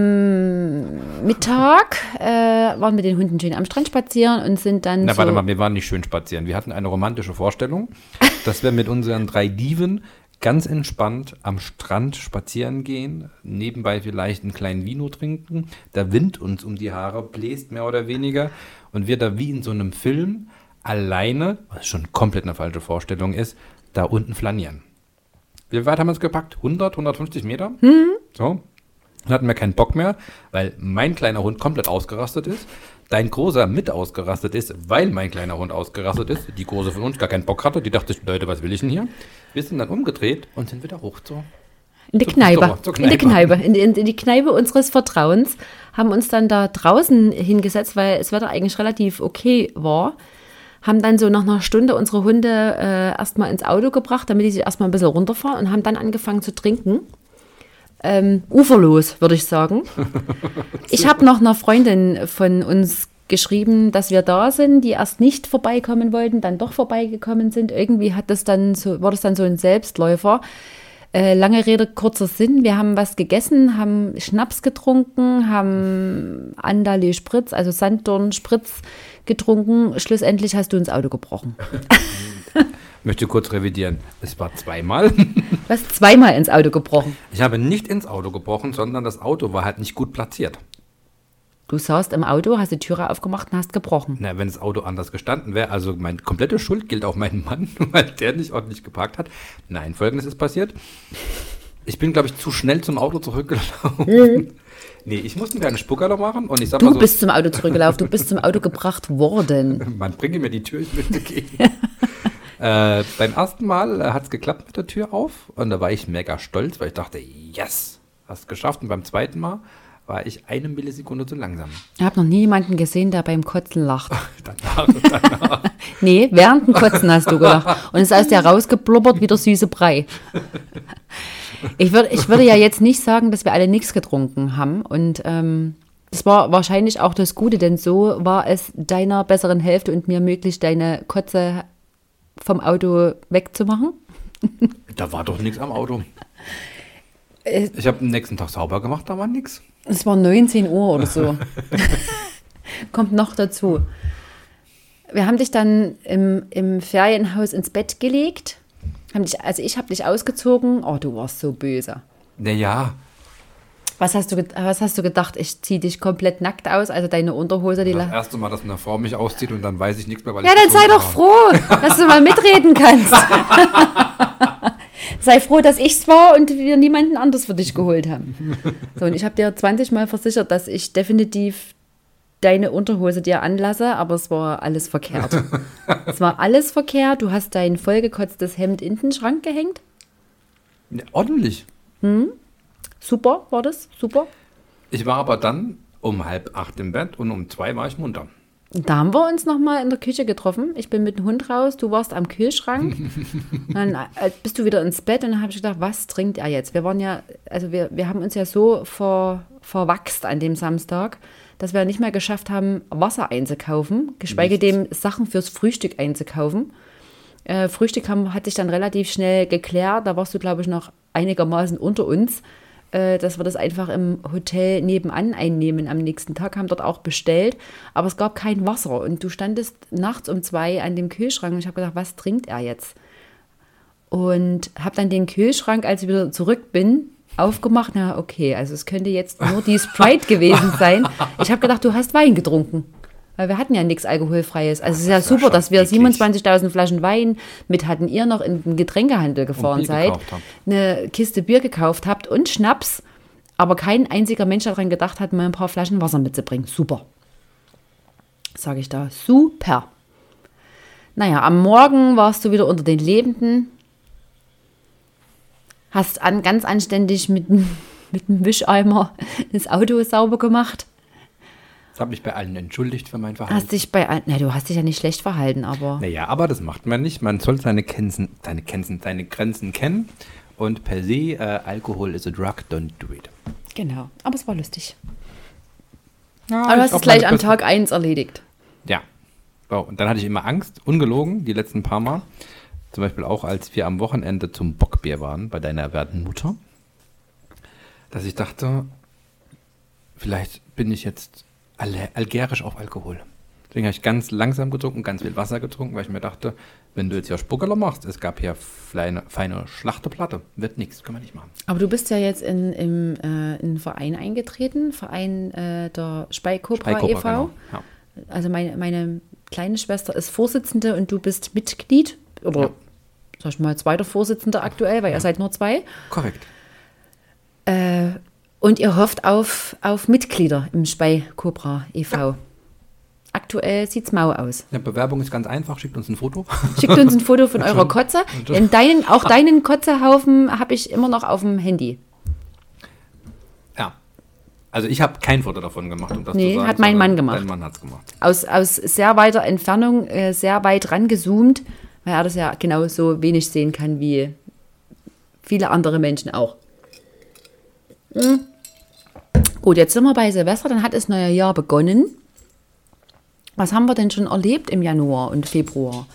am Mittag, äh, waren mit den Hunden schön am Strand spazieren und sind dann Na, so... warte mal, wir waren nicht schön spazieren. Wir hatten eine romantische Vorstellung, dass wir mit unseren drei Dieven ganz entspannt am Strand spazieren gehen, nebenbei vielleicht einen kleinen Vino trinken, der Wind uns um die Haare bläst, mehr oder weniger, und wir da wie in so einem Film alleine, was schon komplett eine falsche Vorstellung ist, da unten flanieren. Wie weit haben wir uns gepackt? hundert, hundertfünfzig Meter? Hm? So. Dann hatten wir keinen Bock mehr, weil mein kleiner Hund komplett ausgerastet ist, dein Großer mit ausgerastet ist, weil mein kleiner Hund ausgerastet ist, die Große von uns gar keinen Bock hatte, die dachte, Leute, was will ich denn hier? Wir sind dann umgedreht und sind wieder hoch zur, In die zur- Kneipe, zur- zur in die Kneipe. Kneipe, in, in, in die Kneipe unseres Vertrauens, haben uns dann da draußen hingesetzt, weil das Wetter eigentlich relativ okay war, haben dann so nach einer Stunde unsere Hunde äh, erstmal ins Auto gebracht, damit die sich erstmal ein bisschen runterfahren und haben dann angefangen zu trinken. Ähm, uferlos, würde ich sagen. Ich habe noch einer Freundin von uns geschrieben, dass wir da sind, die erst nicht vorbeikommen wollten, dann doch vorbeigekommen sind. Irgendwie hat das dann so, war das dann so ein Selbstläufer. Äh, lange Rede, kurzer Sinn. Wir haben was gegessen, haben Schnaps getrunken, haben Andalé Spritz, also Sanddorn Spritz getrunken. Schlussendlich hast du ins Auto gebrochen. Möchte kurz revidieren. Es war zweimal. Du hast zweimal ins Auto gebrochen. Ich habe nicht ins Auto gebrochen, sondern das Auto war halt nicht gut platziert. Du saßt im Auto, hast die Türe aufgemacht und hast gebrochen. Na, wenn das Auto anders gestanden wäre, also meine komplette Schuld gilt auf meinen Mann, weil der nicht ordentlich geparkt hat. Nein, Folgendes ist passiert. Ich bin, glaube ich, zu schnell zum Auto zurückgelaufen. Mhm. Nee, ich musste mir einen Spuckerloch machen und ich sag Du mal so, bist zum Auto zurückgelaufen, du bist zum Auto gebracht worden. man bringe mir die Tür, ich möchte gehen. äh, beim ersten Mal hat es geklappt mit der Tür auf und da war ich mega stolz, weil ich dachte, yes, hast geschafft. Und beim zweiten Mal war ich eine Millisekunde zu langsam. Ich habe noch nie jemanden gesehen, der beim Kotzen lacht. Danach, danach. Nee, während dem Kotzen hast du gelacht. Und es ist aus dir rausgeblubbert wie der süße Brei. Ich, würd, ich würde ja jetzt nicht sagen, dass wir alle nichts getrunken haben. Und ähm, das war wahrscheinlich auch das Gute, denn so war es deiner besseren Hälfte und mir möglich, deine Kotze vom Auto wegzumachen. Da war doch nichts am Auto. Ich habe am nächsten Tag sauber gemacht, da war nichts. Es war neunzehn Uhr oder so. Kommt noch dazu. Wir haben dich dann im, im Ferienhaus ins Bett gelegt. Haben dich, also ich habe dich ausgezogen. Oh, du warst so böse. Naja, Was hast du, ge- was hast du gedacht? Ich ziehe dich komplett nackt aus, also deine Unterhose, die das la- erste Mal, dass eine Frau mich auszieht und dann weiß ich nichts mehr, weil Ja, ich dann sei betrunken doch war. froh, dass du mal mitreden kannst. Sei froh, dass ich's war und wir niemanden anders für dich geholt haben. So, und ich habe dir zwanzig Mal versichert, dass ich definitiv deine Unterhose dir anlasse, aber es war alles verkehrt. Es war alles verkehrt. Du hast dein vollgekotztes Hemd in den Schrank gehängt. Ja, ordentlich. Super, war das? Super. Ich war aber dann um halb acht im Bett und um zwei war ich munter. Da haben wir uns nochmal in der Küche getroffen. Ich bin mit dem Hund raus, du warst am Kühlschrank. Dann äh, bist du wieder ins Bett und dann habe ich gedacht, was trinkt er jetzt? Wir waren ja, also wir, wir haben uns ja so ver, verwachst an dem Samstag, dass wir nicht mehr geschafft haben, Wasser einzukaufen, geschweige Nichts. dem Sachen fürs Frühstück einzukaufen. Äh, Frühstück haben, hat sich dann relativ schnell geklärt. Da warst du, glaube ich, noch einigermaßen unter uns, äh, dass wir das einfach im Hotel nebenan einnehmen. Am nächsten Tag haben dort auch bestellt, aber es gab kein Wasser. Und du standest nachts um zwei an dem Kühlschrank und ich habe gedacht, was trinkt er jetzt? Und habe dann den Kühlschrank, als ich wieder zurück bin, aufgemacht. Na, okay, also es könnte jetzt nur die Sprite gewesen sein. Ich habe gedacht, du hast Wein getrunken. Weil wir hatten ja nichts Alkoholfreies. Also es ist ja das war super, schon dass wir eklig. siebenundzwanzigtausend Flaschen Wein mit hatten ihr noch in den Getränkehandel gefahren Bier seid, gekauft habt. eine Kiste Bier gekauft habt und Schnaps, aber kein einziger Mensch daran gedacht hat, mal ein paar Flaschen Wasser mitzubringen. Super. Sage ich da. Super. Naja, am Morgen warst du wieder unter den Lebenden. Hast an, ganz anständig mit, mit einem Wischeimer das Auto sauber gemacht. Ich habe mich bei allen entschuldigt für mein Verhalten. Hast dich bei, al- na, du hast dich ja nicht schlecht verhalten, aber Naja, aber das macht man nicht. Man soll seine Grenzen, seine Grenzen, seine Grenzen kennen. Und per se, äh, Alkohol is a drug, don't do it. genau. Aber es war lustig. Ja, Aber du ich hast es glaub, gleich meine am beste- Tag eins erledigt. Ja. So, und dann hatte ich immer Angst, ungelogen, die letzten paar Mal. Zum Beispiel auch, als wir am Wochenende zum Bockbier waren, bei deiner werten Mutter. Dass ich dachte, vielleicht bin ich jetzt alle, algerisch auf Alkohol. Deswegen habe ich ganz langsam getrunken, ganz viel Wasser getrunken, weil ich mir dachte, wenn du jetzt ja Spuckerler machst, es gab hier feine, feine Schlachteplatte, wird nichts, können wir nicht machen. Aber du bist ja jetzt in, im, äh, in einen Verein eingetreten, Verein äh, der Speikobra e V. Speikobra, genau. Ja. Also meine, meine kleine Schwester ist Vorsitzende und du bist Mitglied. Oder, Ja. sag ich mal, zweiter Vorsitzender aktuell, weil ihr seid nur zwei. Korrekt. Äh, und ihr hofft auf, auf Mitglieder im Speikobra e V. Aktuell sieht es mau aus. Die Bewerbung ist ganz einfach, schickt uns ein Foto. Schickt uns ein Foto von eurer Kotze. In deinen, auch deinen Kotzehaufen habe ich immer noch auf dem Handy. Ja. Also ich habe kein Foto davon gemacht, um das Nee, zu sagen. hat mein sondern Mann gemacht. Dein Mann hat es gemacht. Aus, aus sehr weiter Entfernung, äh, sehr weit rangezoomt, weil er das ja genauso wenig sehen kann wie viele andere Menschen auch. Hm. Gut, jetzt sind wir bei Silvester, dann hat das neue Jahr begonnen. Was haben wir denn schon erlebt im Januar und Februar?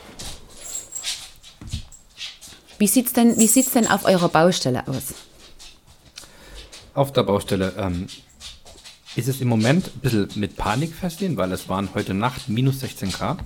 Wie sieht es denn, wie sieht's denn auf eurer Baustelle aus? Auf der Baustelle ähm, ist es im Moment ein bisschen mit Panik versehen, weil es waren heute Nacht minus sechzehn Grad.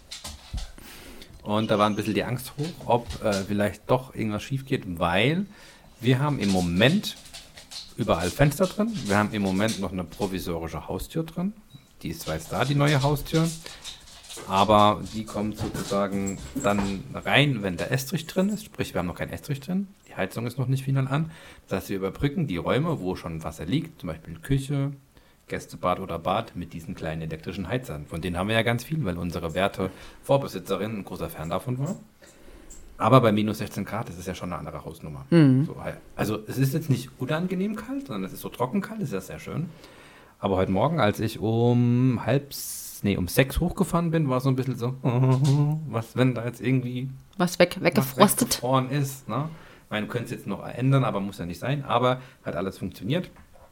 Und da war ein bisschen die Angst hoch, ob äh, vielleicht doch irgendwas schief geht, weil wir haben im Moment überall Fenster drin. Wir haben im Moment noch eine provisorische Haustür drin. Die ist zwar jetzt da, die neue Haustür, aber die kommt sozusagen dann rein, wenn der Estrich drin ist. Sprich, wir haben noch keinen Estrich drin. Die Heizung ist noch nicht final an. Das heißt, wir überbrücken die Räume, wo schon Wasser liegt, zum Beispiel Küche, Gästebad oder Bad, mit diesen kleinen elektrischen Heizern. Von denen haben wir ja ganz viel, weil unsere werte Vorbesitzerin ein großer Fan davon war. Aber bei minus sechzehn Grad ist es ja schon eine andere Hausnummer. Mhm. So, also es ist jetzt nicht unangenehm kalt, sondern es ist so trocken kalt, das ist ja sehr schön. Aber heute Morgen, als ich um halb, nee, um sechs hochgefahren bin, war es so ein bisschen so, was, wenn da jetzt irgendwie Was weg, was weggefrostet? weggefroren ist. Ne? Ich meine, könnte es jetzt noch ändern, aber muss ja nicht sein. Aber hat alles funktioniert.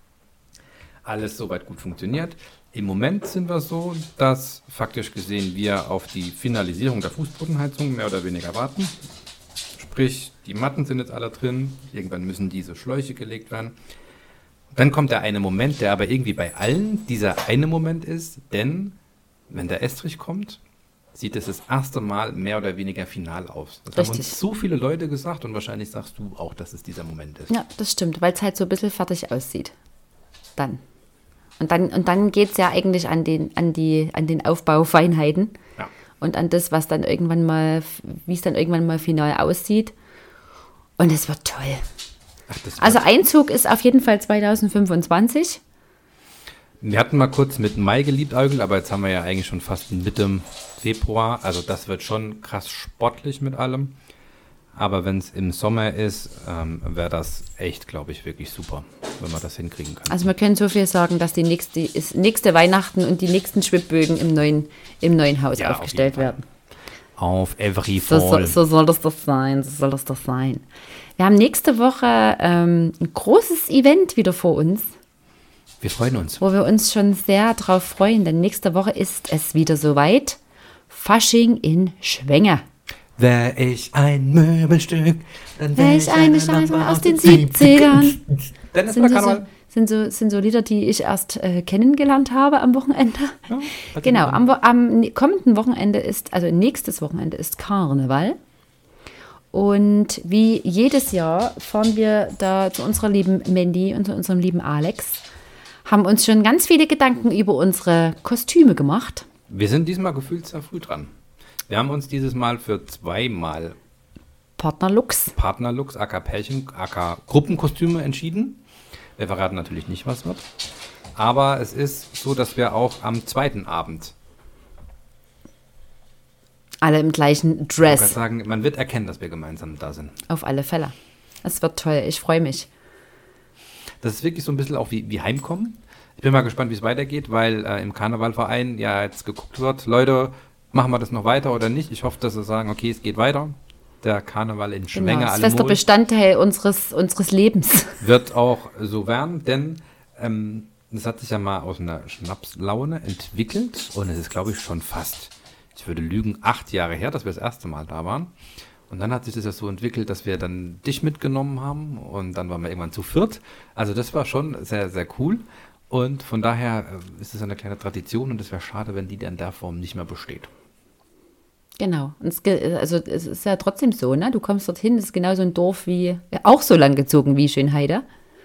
Alles soweit gut funktioniert. Im Moment sind wir so, dass faktisch gesehen wir auf die Finalisierung der Fußbodenheizung mehr oder weniger warten. Sprich, die Matten sind jetzt alle drin. Irgendwann müssen diese Schläuche gelegt werden. Dann kommt der eine Moment, der aber irgendwie bei allen dieser eine Moment ist, denn wenn der Estrich kommt, sieht es das erste Mal mehr oder weniger final aus. Das haben Richtig. uns so viele Leute gesagt und wahrscheinlich sagst du auch, dass es dieser Moment ist. Ja, das stimmt, weil es halt so ein bisschen fertig aussieht. Dann. Und dann, und dann geht es ja eigentlich an den, an, die, an den Aufbaufeinheiten Ja. und an das, was dann irgendwann mal, wie es dann irgendwann mal final aussieht. Und es wird toll. Ach, das Also wird- Einzug ist auf jeden Fall zwanzig fünfundzwanzig. wir hatten mal kurz mit Mai geliebäugelt, aber jetzt haben wir ja eigentlich schon fast Mitte Februar. Also das wird schon krass sportlich mit allem. Aber wenn es im Sommer ist, ähm, wäre das echt, glaube ich, wirklich super, wenn wir das hinkriegen können. Also wir können so viel sagen, dass die nächste, ist, nächste Weihnachten und die nächsten Schwibbögen im neuen, im neuen Haus Ja, auf aufgestellt jeden Fall. werden. Auf every So, so, fall. so soll das doch sein, so soll das doch sein. Wir haben nächste Woche ähm, ein großes Event wieder vor uns, Wir freuen uns. wo wir uns schon sehr drauf freuen, denn nächste Woche ist es wieder soweit. Fasching in Schwenge. Wär ich ein Möbelstück, dann Wär ich eine Scheiße aus den siebzigern. Dann ist Sind mal so, Karneval. sind, so, sind so Lieder, die ich erst äh, kennengelernt habe am Wochenende. Ja, hat Genau, jemand- am, Wo- am kommenden Wochenende ist, also nächstes Wochenende ist Karneval. Und wie jedes Jahr fahren wir da zu unserer lieben Mandy und zu unserem lieben Alex, haben uns schon ganz viele Gedanken über unsere Kostüme gemacht. Wir sind diesmal gefühlt sehr früh dran. Wir haben uns dieses Mal für zweimal Partnerlooks. Partnerlooks, aka Pärchen, aka Gruppenkostüme entschieden. Wir verraten natürlich nicht, was wird. Aber es ist so, dass wir auch am zweiten Abend alle im gleichen Ich kann Dress. sagen, man wird erkennen, dass wir gemeinsam da sind. Auf alle Fälle. Es wird toll. Ich freue mich. Das ist wirklich so ein bisschen auch wie, wie Heimkommen. Ich bin mal gespannt, wie es weitergeht, weil äh, im Karnevalverein ja jetzt geguckt wird, Leute, machen wir das noch weiter oder nicht? Ich hoffe, dass sie sagen, okay, es geht weiter. Der Karneval in Schwänge Genau. Das ist alle fester Bestandteil unseres, unseres Lebens. wird auch so werden, denn ähm, das hat sich ja mal aus einer Schnapslaune entwickelt und es ist, glaube ich, schon fast, ich würde lügen, acht Jahre her, dass wir das erste Mal da waren. Und dann hat sich das ja so entwickelt, dass wir dann dich mitgenommen haben und dann waren wir irgendwann zu viert. Also das war schon sehr, sehr cool und von daher äh, ist es eine kleine Tradition und es wäre schade, wenn die dann in der Form nicht mehr besteht. Genau. Und es, ge- also es ist ja trotzdem so, ne? Du kommst dorthin, das ist genauso ein Dorf wie, ja, auch so lang gezogen wie Schönheide.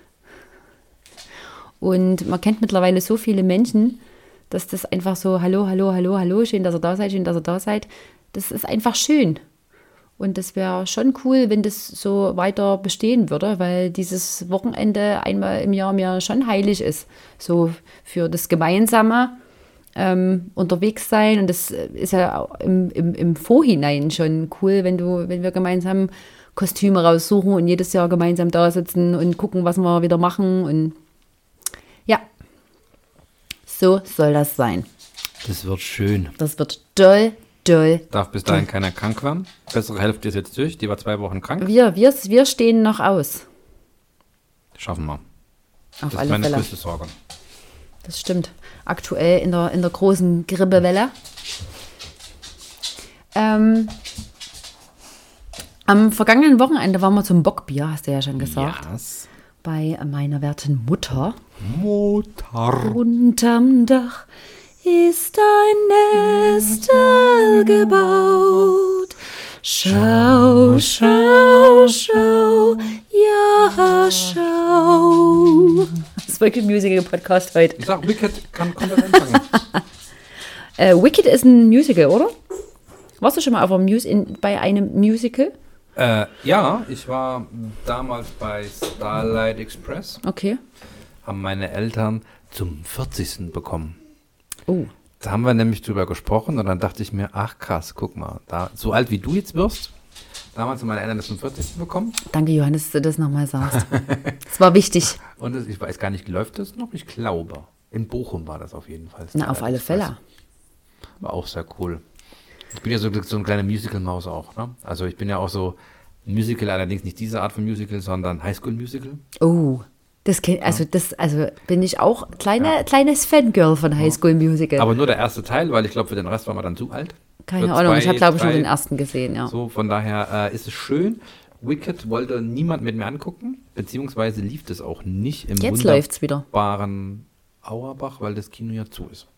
Und man kennt mittlerweile so viele Menschen, dass das einfach so, hallo, hallo, hallo, hallo, schön, dass ihr da seid, schön, dass ihr da seid. Das ist einfach schön. Und das wäre schon cool, wenn das so weiter bestehen würde, weil dieses Wochenende einmal im Jahr mir schon heilig ist. So für das gemeinsame ähm, unterwegs sein. Und das ist ja auch im, im, im Vorhinein schon cool, wenn du, wenn wir gemeinsam Kostüme raussuchen und jedes Jahr gemeinsam da sitzen und gucken, was wir wieder machen. Und ja, so soll das sein. Das wird schön. Das wird toll, toll. Darf bis dahin keiner krank werden. Bessere Hälfte ist jetzt durch, die war zwei Wochen krank. Wir, wir, wir stehen noch aus. Schaffen wir. Auf Das ist alle meine Fälle. größte Sorge. Das stimmt. Aktuell in der, in der großen Grippewelle. Ähm, am vergangenen Wochenende waren wir zum Bockbier, hast du ja schon gesagt, Yes. bei meiner werten Mutter. Mutter. Unterm Dach ist ein Nestel gebaut. Schau, schau, schau, ja, schau. Das ist wirklich ein Musical-Podcast heute. Ich sag, Wicked kann komplett anfangen. Äh, Wicked ist ein Musical, oder? Warst du schon mal auf einem Mus- in, bei einem Musical? äh, ja, ich war damals bei Starlight Express. Okay. Haben meine Eltern zum vierzigsten bekommen. Oh. Da haben wir nämlich drüber gesprochen und dann dachte ich mir, ach krass, guck mal, da, so alt wie du jetzt wirst, damals haben meine Eltern das zum vierzigsten bekommen Danke, Johannes, dass du das nochmal sagst. Das war wichtig. und das, ich weiß gar nicht, läuft das noch? Ich glaube. In Bochum war das auf jeden Fall. Na, auf alle Fälle. War auch sehr cool. Ich bin ja so, so eine kleine Musical-Maus auch, ne? Also ich bin ja auch so Musical, allerdings nicht diese Art von Musical, sondern Highschool-Musical. Oh. Das kenn, also das, also bin ich auch kleine, kleines Fangirl von High School Musical. Aber nur der erste Teil, weil ich glaube, für den Rest war man dann zu alt. Keine Für Ahnung, zwei, ich habe glaube ich nur drei, den ersten gesehen, ja. So, von daher äh, ist es schön. Wicked wollte niemand mit mir angucken, beziehungsweise lief das auch nicht im Jetzt läuft's wieder. wunderbaren Auerbach, weil das Kino ja zu ist.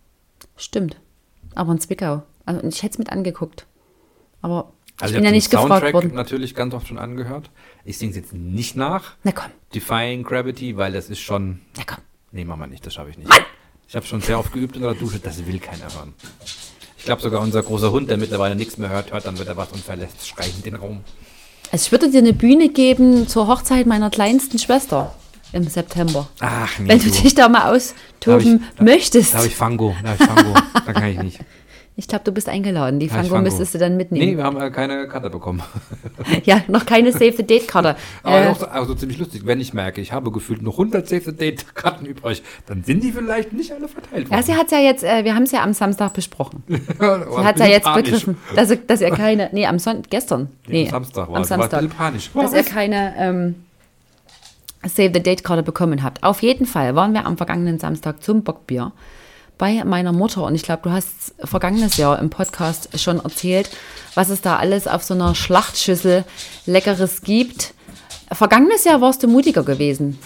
Stimmt. Aber in Zwickau. Also ich hätte es mit angeguckt. Aber Also ich bin ja hab nicht den gefragt Soundtrack worden. natürlich ganz oft schon angehört. Ich singe es jetzt nicht nach. Na komm, Defying Gravity, weil das ist schon... na komm. Nee, machen wir nicht, das schaffe ich nicht. Ich habe schon sehr oft geübt in der Dusche, das will keiner hören. Ich glaube sogar unser großer Hund, der mittlerweile nichts mehr hört, hört dann wieder was und verlässt schreiend den Raum. Also ich würde dir eine Bühne geben zur Hochzeit meiner kleinsten Schwester im September. Ach, nee, Wenn du du. dich da mal austoben Da hab ich- da- möchtest. Da habe ich Fango, da habe ich Fango, da kann ich nicht. Ich glaube, du bist eingeladen. Die Da hab ich Fango müsstest du dann mitnehmen. Nee, wir haben äh, keine Karte bekommen. Ja, noch keine Save-the-Date-Karte. Aber Äh, auch so, also ziemlich lustig, wenn ich merke, ich habe gefühlt noch hundert Save-the-Date-Karten übrig, dann sind die vielleicht nicht alle verteilt ja, sie hat es ja jetzt, äh, wir haben es ja am Samstag besprochen. Sie Sie hat ja jetzt begriffen, dass, er- dass er keine, nee, am Sonntag, gestern. Nee, Nee, am Samstag war am es. Du warst Samstag. ein bisschen panisch. Dass ihr keine ähm, Save-the-Date-Karte bekommen habt. Auf jeden Fall waren wir am vergangenen Samstag zum Bockbier bei meiner Mutter. Und ich glaube, du hast vergangenes Jahr im Podcast schon erzählt, was es da alles auf so einer Schlachtschüssel Leckeres gibt. Vergangenes Jahr warst du mutiger gewesen.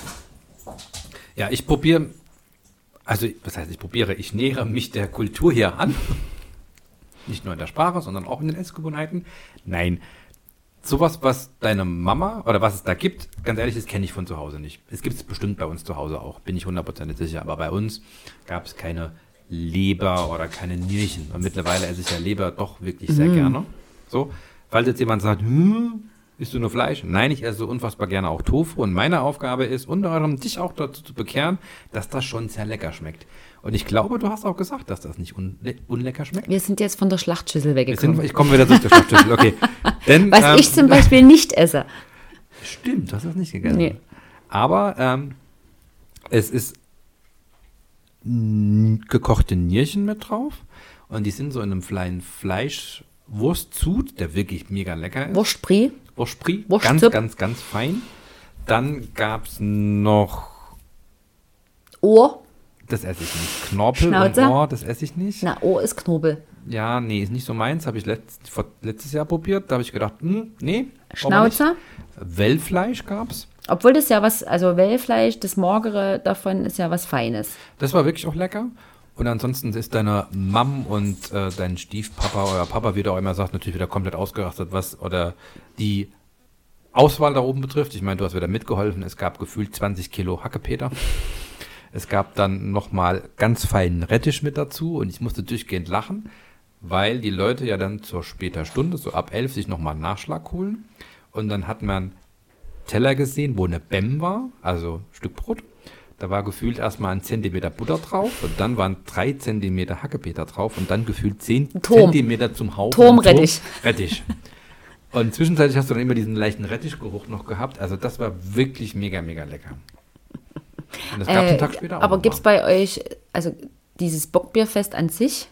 Ja, ich probiere, also was heißt ich probiere, ich nähere mich der Kultur hier an. Nicht nur in der Sprache, sondern auch in den Essgewohnheiten. Nein, sowas, was deine Mama oder was es da gibt, ganz ehrlich, das kenne ich von zu Hause nicht. Es gibt es bestimmt bei uns zu Hause auch, bin ich hundertprozentig sicher. Aber bei uns gab es keine Leber oder keine Nierchen. Und mittlerweile esse ich ja Leber doch wirklich sehr mm. gerne. So, falls jetzt jemand sagt, hm, isst du nur Fleisch? Nein, ich esse unfassbar gerne auch Tofu. Und meine Aufgabe ist, unter anderem dich auch dazu zu bekehren, dass das schon sehr lecker schmeckt. Und ich glaube, du hast auch gesagt, dass das nicht unle- unlecker schmeckt. Wir sind jetzt von der Schlachtschüssel weggekommen. Sind, ich komme wieder zurück zur Schlachtschüssel, okay. Denn, Was ähm, ich zum Beispiel nicht esse. Stimmt, du hast das nicht gegessen. Nee. Aber ähm, es ist n- gekochte Nierchen mit drauf. Und die sind so in einem kleinen Fleischwurstzut, der wirklich mega lecker ist. Wurstbrie. Wurstbrie, Wurstsuppe. ganz, ganz, ganz fein. Dann gab es noch, Ohr. das esse ich nicht, Knorpel Schnauze. und Ohr, das esse ich nicht. Na, Ohr ist Knobel. Ja, nee, ist nicht so meins. Habe ich letzt, vor, letztes Jahr probiert. Da habe ich gedacht, hm, nee. brauchen wir nicht. Schnauze. Wellfleisch gab's. Obwohl das ja was, also Wellfleisch, das Magere davon ist ja was Feines. Das war wirklich auch lecker. Und ansonsten ist deine Mom und äh, dein Stiefpapa oder Papa, wie der auch immer sagt, natürlich wieder komplett ausgerastet, was oder die Auswahl da oben betrifft. Ich meine, du hast wieder mitgeholfen. Es gab gefühlt zwanzig Kilo Hackepeter. Es gab dann nochmal ganz feinen Rettich mit dazu und ich musste durchgehend lachen, weil die Leute ja dann zur später Stunde, so ab elf, sich nochmal einen Nachschlag holen. Und dann hat man Teller gesehen, wo eine Bem war, also ein Stück Brot. Da war gefühlt erstmal ein Zentimeter Butter drauf und dann waren drei Zentimeter Hackepeter drauf und dann gefühlt zehn Turm. Zentimeter zum Haufen. Turmrettich. Turm- Rettich. Und zwischenzeitlich hast du dann immer diesen leichten Rettichgeruch noch gehabt. Also das war wirklich mega, mega lecker. Und das gab es einen Tag später auch Aber noch gibt es mal. bei euch, also dieses Bockbierfest an sich?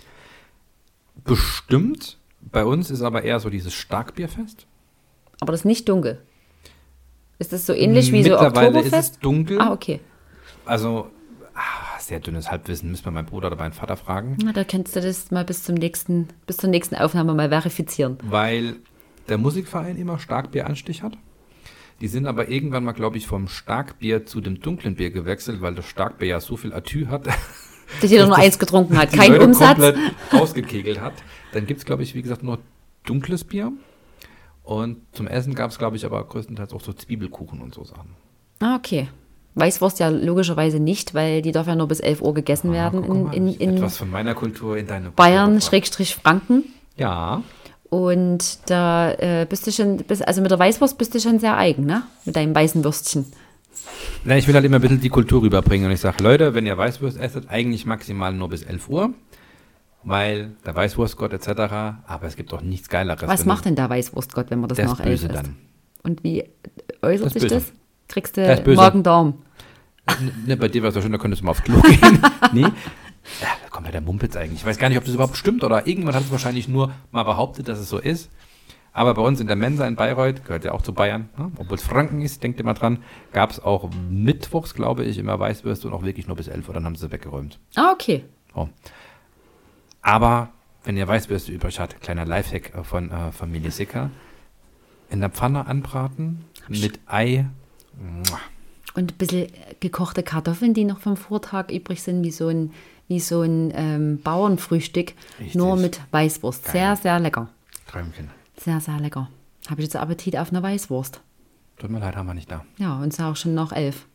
Bestimmt. Bei uns ist aber eher so dieses Starkbierfest. Aber das ist nicht dunkel. Ist das so ähnlich wie so Mittlerweile ist Oktoberfest? es dunkel. Ah, okay. Also, ah, sehr dünnes Halbwissen. Müssen wir meinen Bruder oder meinen Vater fragen. Na, da kannst du das mal bis zum nächsten, bis zur nächsten Aufnahme mal verifizieren. Weil der Musikverein immer Starkbieranstich hat. Die sind aber irgendwann mal, glaube ich, vom Starkbier zu dem dunklen Bier gewechselt, weil das Starkbier ja so viel Atü hat, Dass jeder nur eins getrunken hat. die Kein Leute Umsatz. komplett ausgekegelt hat. Dann gibt es, glaube ich, wie gesagt, nur dunkles Bier. Und zum Essen gab es, glaube ich, aber größtenteils auch so Zwiebelkuchen und so Sachen. Ah, okay. Weißwurst ja logischerweise nicht, weil die darf ja nur bis elf Uhr gegessen Ah, werden guck in, mal, in, ich- in etwas von meiner Kultur in deine Bayern, Kultur. Schrägstrich Franken. Ja, Und da äh, bist du schon, bist, also mit der Weißwurst bist du schon sehr eigen, ne? Mit deinem weißen Würstchen. Na, ich will halt immer ein bisschen die Kultur rüberbringen und ich sage, Leute, wenn ihr Weißwurst esset, eigentlich maximal nur bis elf Uhr, weil der Weißwurstgott et cetera, aber es gibt doch nichts Geileres. Was wenn macht denn der Weißwurstgott, wenn man das der nach ist elf böse isst? dann. Und wie äußert Der ist sich böse. das? Kriegst Der ist du böse. Magen-Darm? Ne, bei dir war es ja schön, da könntest du mal aufs Klo gehen. Nee, ja, da kommt ja der Mumpitz eigentlich. Ich weiß gar nicht, ob das überhaupt stimmt oder irgendwann hat es wahrscheinlich nur mal behauptet, dass es so ist. Aber bei uns in der Mensa in Bayreuth, gehört ja auch zu Bayern, ne? Obwohl es Franken ist, denkt immer dran, gab es auch mittwochs, glaube ich, immer Weißwürste und auch wirklich nur bis elf Uhr, dann haben sie weggeräumt. Ah, okay. So. Aber wenn ihr Weißwürste übrig habt, kleiner Lifehack von äh, Familie Sicker, in der Pfanne anbraten mit Ei. Mua. Und ein bisschen gekochte Kartoffeln, die noch vom Vortag übrig sind, wie so ein, wie so ein ähm, Bauernfrühstück, Richtig. nur mit Weißwurst. Geil. Sehr, sehr lecker. Träumchen. Sehr, sehr lecker. Habe ich jetzt Appetit auf eine Weißwurst. Tut mir leid, haben wir nicht da. Ja, und es ist auch schon nach elf.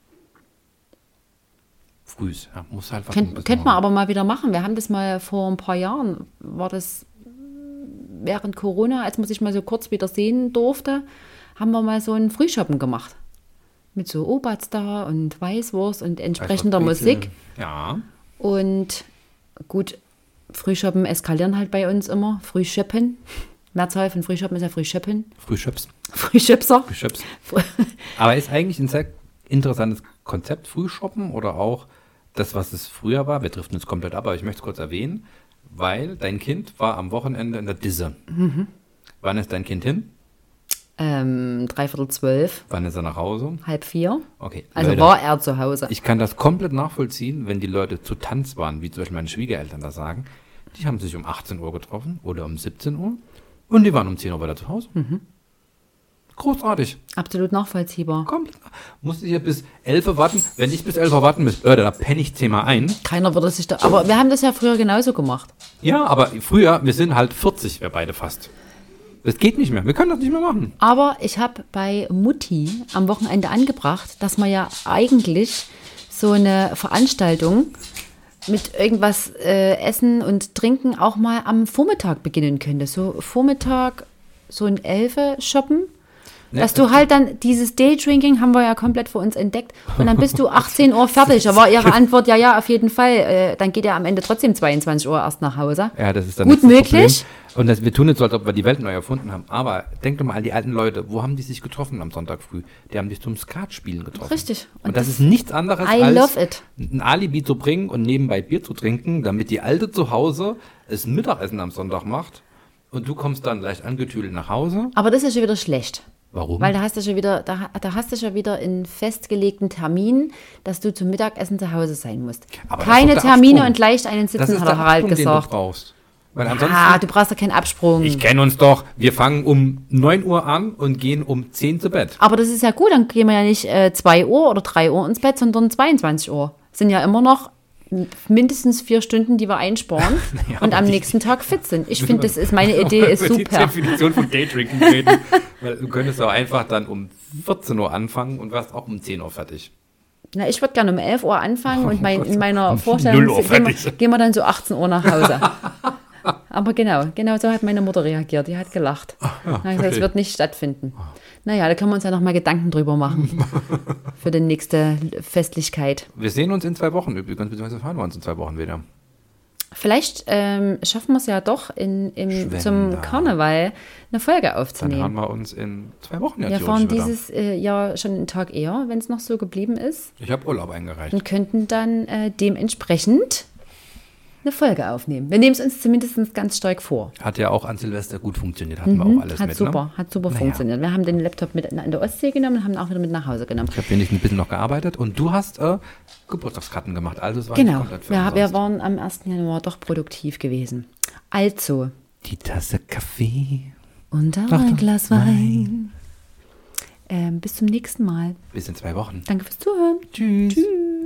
Frühs, ja, muss halt was Könnt, könnte man aber mal wieder machen. Wir haben das mal vor ein paar Jahren, war das während Corona, als man sich mal so kurz wieder sehen durfte, haben wir mal so einen Frühschoppen gemacht. Mit so Obatz da und Weißwurst und entsprechender Musik. Ja. Und gut, Frühschoppen eskalieren halt bei uns immer. Frühschöppen. Mehrzahl von Frühschoppen ist ja Frühschöppen. Frühschöps. Frühschöpser. Frühschöps. Aber ist eigentlich ein sehr interessantes Konzept, Frühshoppen oder auch das, was es früher war. Wir driften uns komplett ab, aber ich möchte es kurz erwähnen, weil dein Kind war am Wochenende in der Disse. Mhm. Wann ist dein Kind hin? Ähm, dreiviertel zwölf, Wann ist er nach Hause? halb vier. Okay. Also Leute, war er zu Hause. ich kann das komplett nachvollziehen, wenn die Leute zu Tanz waren, wie zum Beispiel meine Schwiegereltern das sagen. Die haben sich um achtzehn Uhr getroffen oder um siebzehn Uhr und die waren um zehn Uhr wieder zu Hause. Mhm. Großartig. Absolut nachvollziehbar. Komplett. Musste ich ja bis elf Uhr warten. Wenn ich bis elf Uhr warten müsste, Leute, da penne ich zehnmal ein. Keiner würde sich da. Aber wir haben das ja früher genauso gemacht. Ja, aber früher, wir sind halt vierzig, wir beide fast. Es geht nicht mehr. Wir können das nicht mehr machen. Aber ich habe bei Mutti am Wochenende angebracht, dass man ja eigentlich so eine Veranstaltung mit irgendwas äh, Essen und Trinken auch mal am Vormittag beginnen könnte. So Vormittag, so ein Elfe shoppen. Ja, Dass du halt dann, dieses Daydrinking haben wir ja komplett für uns entdeckt und dann bist du achtzehn Uhr fertig. Da war ihre Antwort, ja, ja, auf jeden Fall. Äh, dann geht er am Ende trotzdem zweiundzwanzig Uhr erst nach Hause. Ja, das ist dann gut das möglich. Problem. Und das, wir tun jetzt so, als ob wir die Welt neu erfunden haben. Aber denk doch mal an die alten Leute. Wo haben die sich getroffen am Sonntag früh? Die haben sich zum Skatspielen getroffen. Richtig. Und, und das, das ist nichts anderes I als love it. ein Alibi zu bringen und nebenbei Bier zu trinken, damit die Alte zu Hause es ein Mittagessen am Sonntag macht und du kommst dann leicht angetüdelt nach Hause. Aber das ist schon wieder schlecht. Warum? Weil da hast du schon wieder, da, da hast du schon wieder einen festgelegten Termin, dass du zum Mittagessen zu Hause sein musst. Aber keine das ist doch der Termine Absprung. und leicht einen Das Sitzen, ist hat der der Harald Absprung, den du gesagt. brauchst. Weil ansonsten, Ah, du brauchst doch keinen Absprung. ich kenne uns doch, wir fangen um neun Uhr an und gehen um zehn zu Bett. Aber das ist ja gut, dann gehen wir ja nicht äh, zwei Uhr oder drei Uhr ins Bett, sondern zweiundzwanzig Uhr. Sind ja immer noch mindestens vier Stunden, die wir einsparen Ja, und am die- nächsten Tag fit sind. Ich finde, das ist meine Idee, ist Über die super. Definition von Daydrinking reden. Weil du könntest auch einfach dann um vierzehn Uhr anfangen und warst auch um zehn Uhr fertig. Na, ich würde gerne um elf Uhr anfangen und mein, in meiner Um Vorstellung null Uhr gehen wir, fertig. gehen wir dann so achtzehn Uhr nach Hause. Aber genau, genau so hat meine Mutter reagiert. Die hat gelacht. ja, Na, das verstehe. wird nicht stattfinden. Naja, da können wir uns ja noch mal Gedanken drüber machen. Für die nächste Festlichkeit. Wir sehen uns in zwei Wochen übrigens, beziehungsweise fahren wir uns in zwei Wochen wieder. Vielleicht ähm, schaffen wir es ja doch in, im, Schwender. zum Karneval eine Folge Dann hören aufzunehmen. wir uns in zwei Wochen ja Wir fahren theoretisch wieder. dieses äh, Jahr schon einen Tag eher, wenn es noch so geblieben ist. Ich habe Urlaub eingereicht. Und könnten dann äh, dementsprechend eine Folge aufnehmen. Wir nehmen es uns zumindest ganz stark vor. Hat ja auch an Silvester gut funktioniert, hatten wir auch alles hat mit. super, Ne? hat super Naja. funktioniert. Wir haben den Laptop mit in der Ostsee genommen und haben ihn auch wieder mit nach Hause genommen. Ich habe wenigstens ein bisschen noch gearbeitet und du hast äh, Geburtstagskarten gemacht. Also es war Genau, nicht komplett für ja, wir umsonst. waren am ersten Januar doch produktiv gewesen. Also, Die Tasse Kaffee. und auch Achtung, ein Glas Wein. Ähm, bis zum nächsten Mal. Bis in zwei Wochen. Danke fürs Zuhören. Tschüss. Tschüss.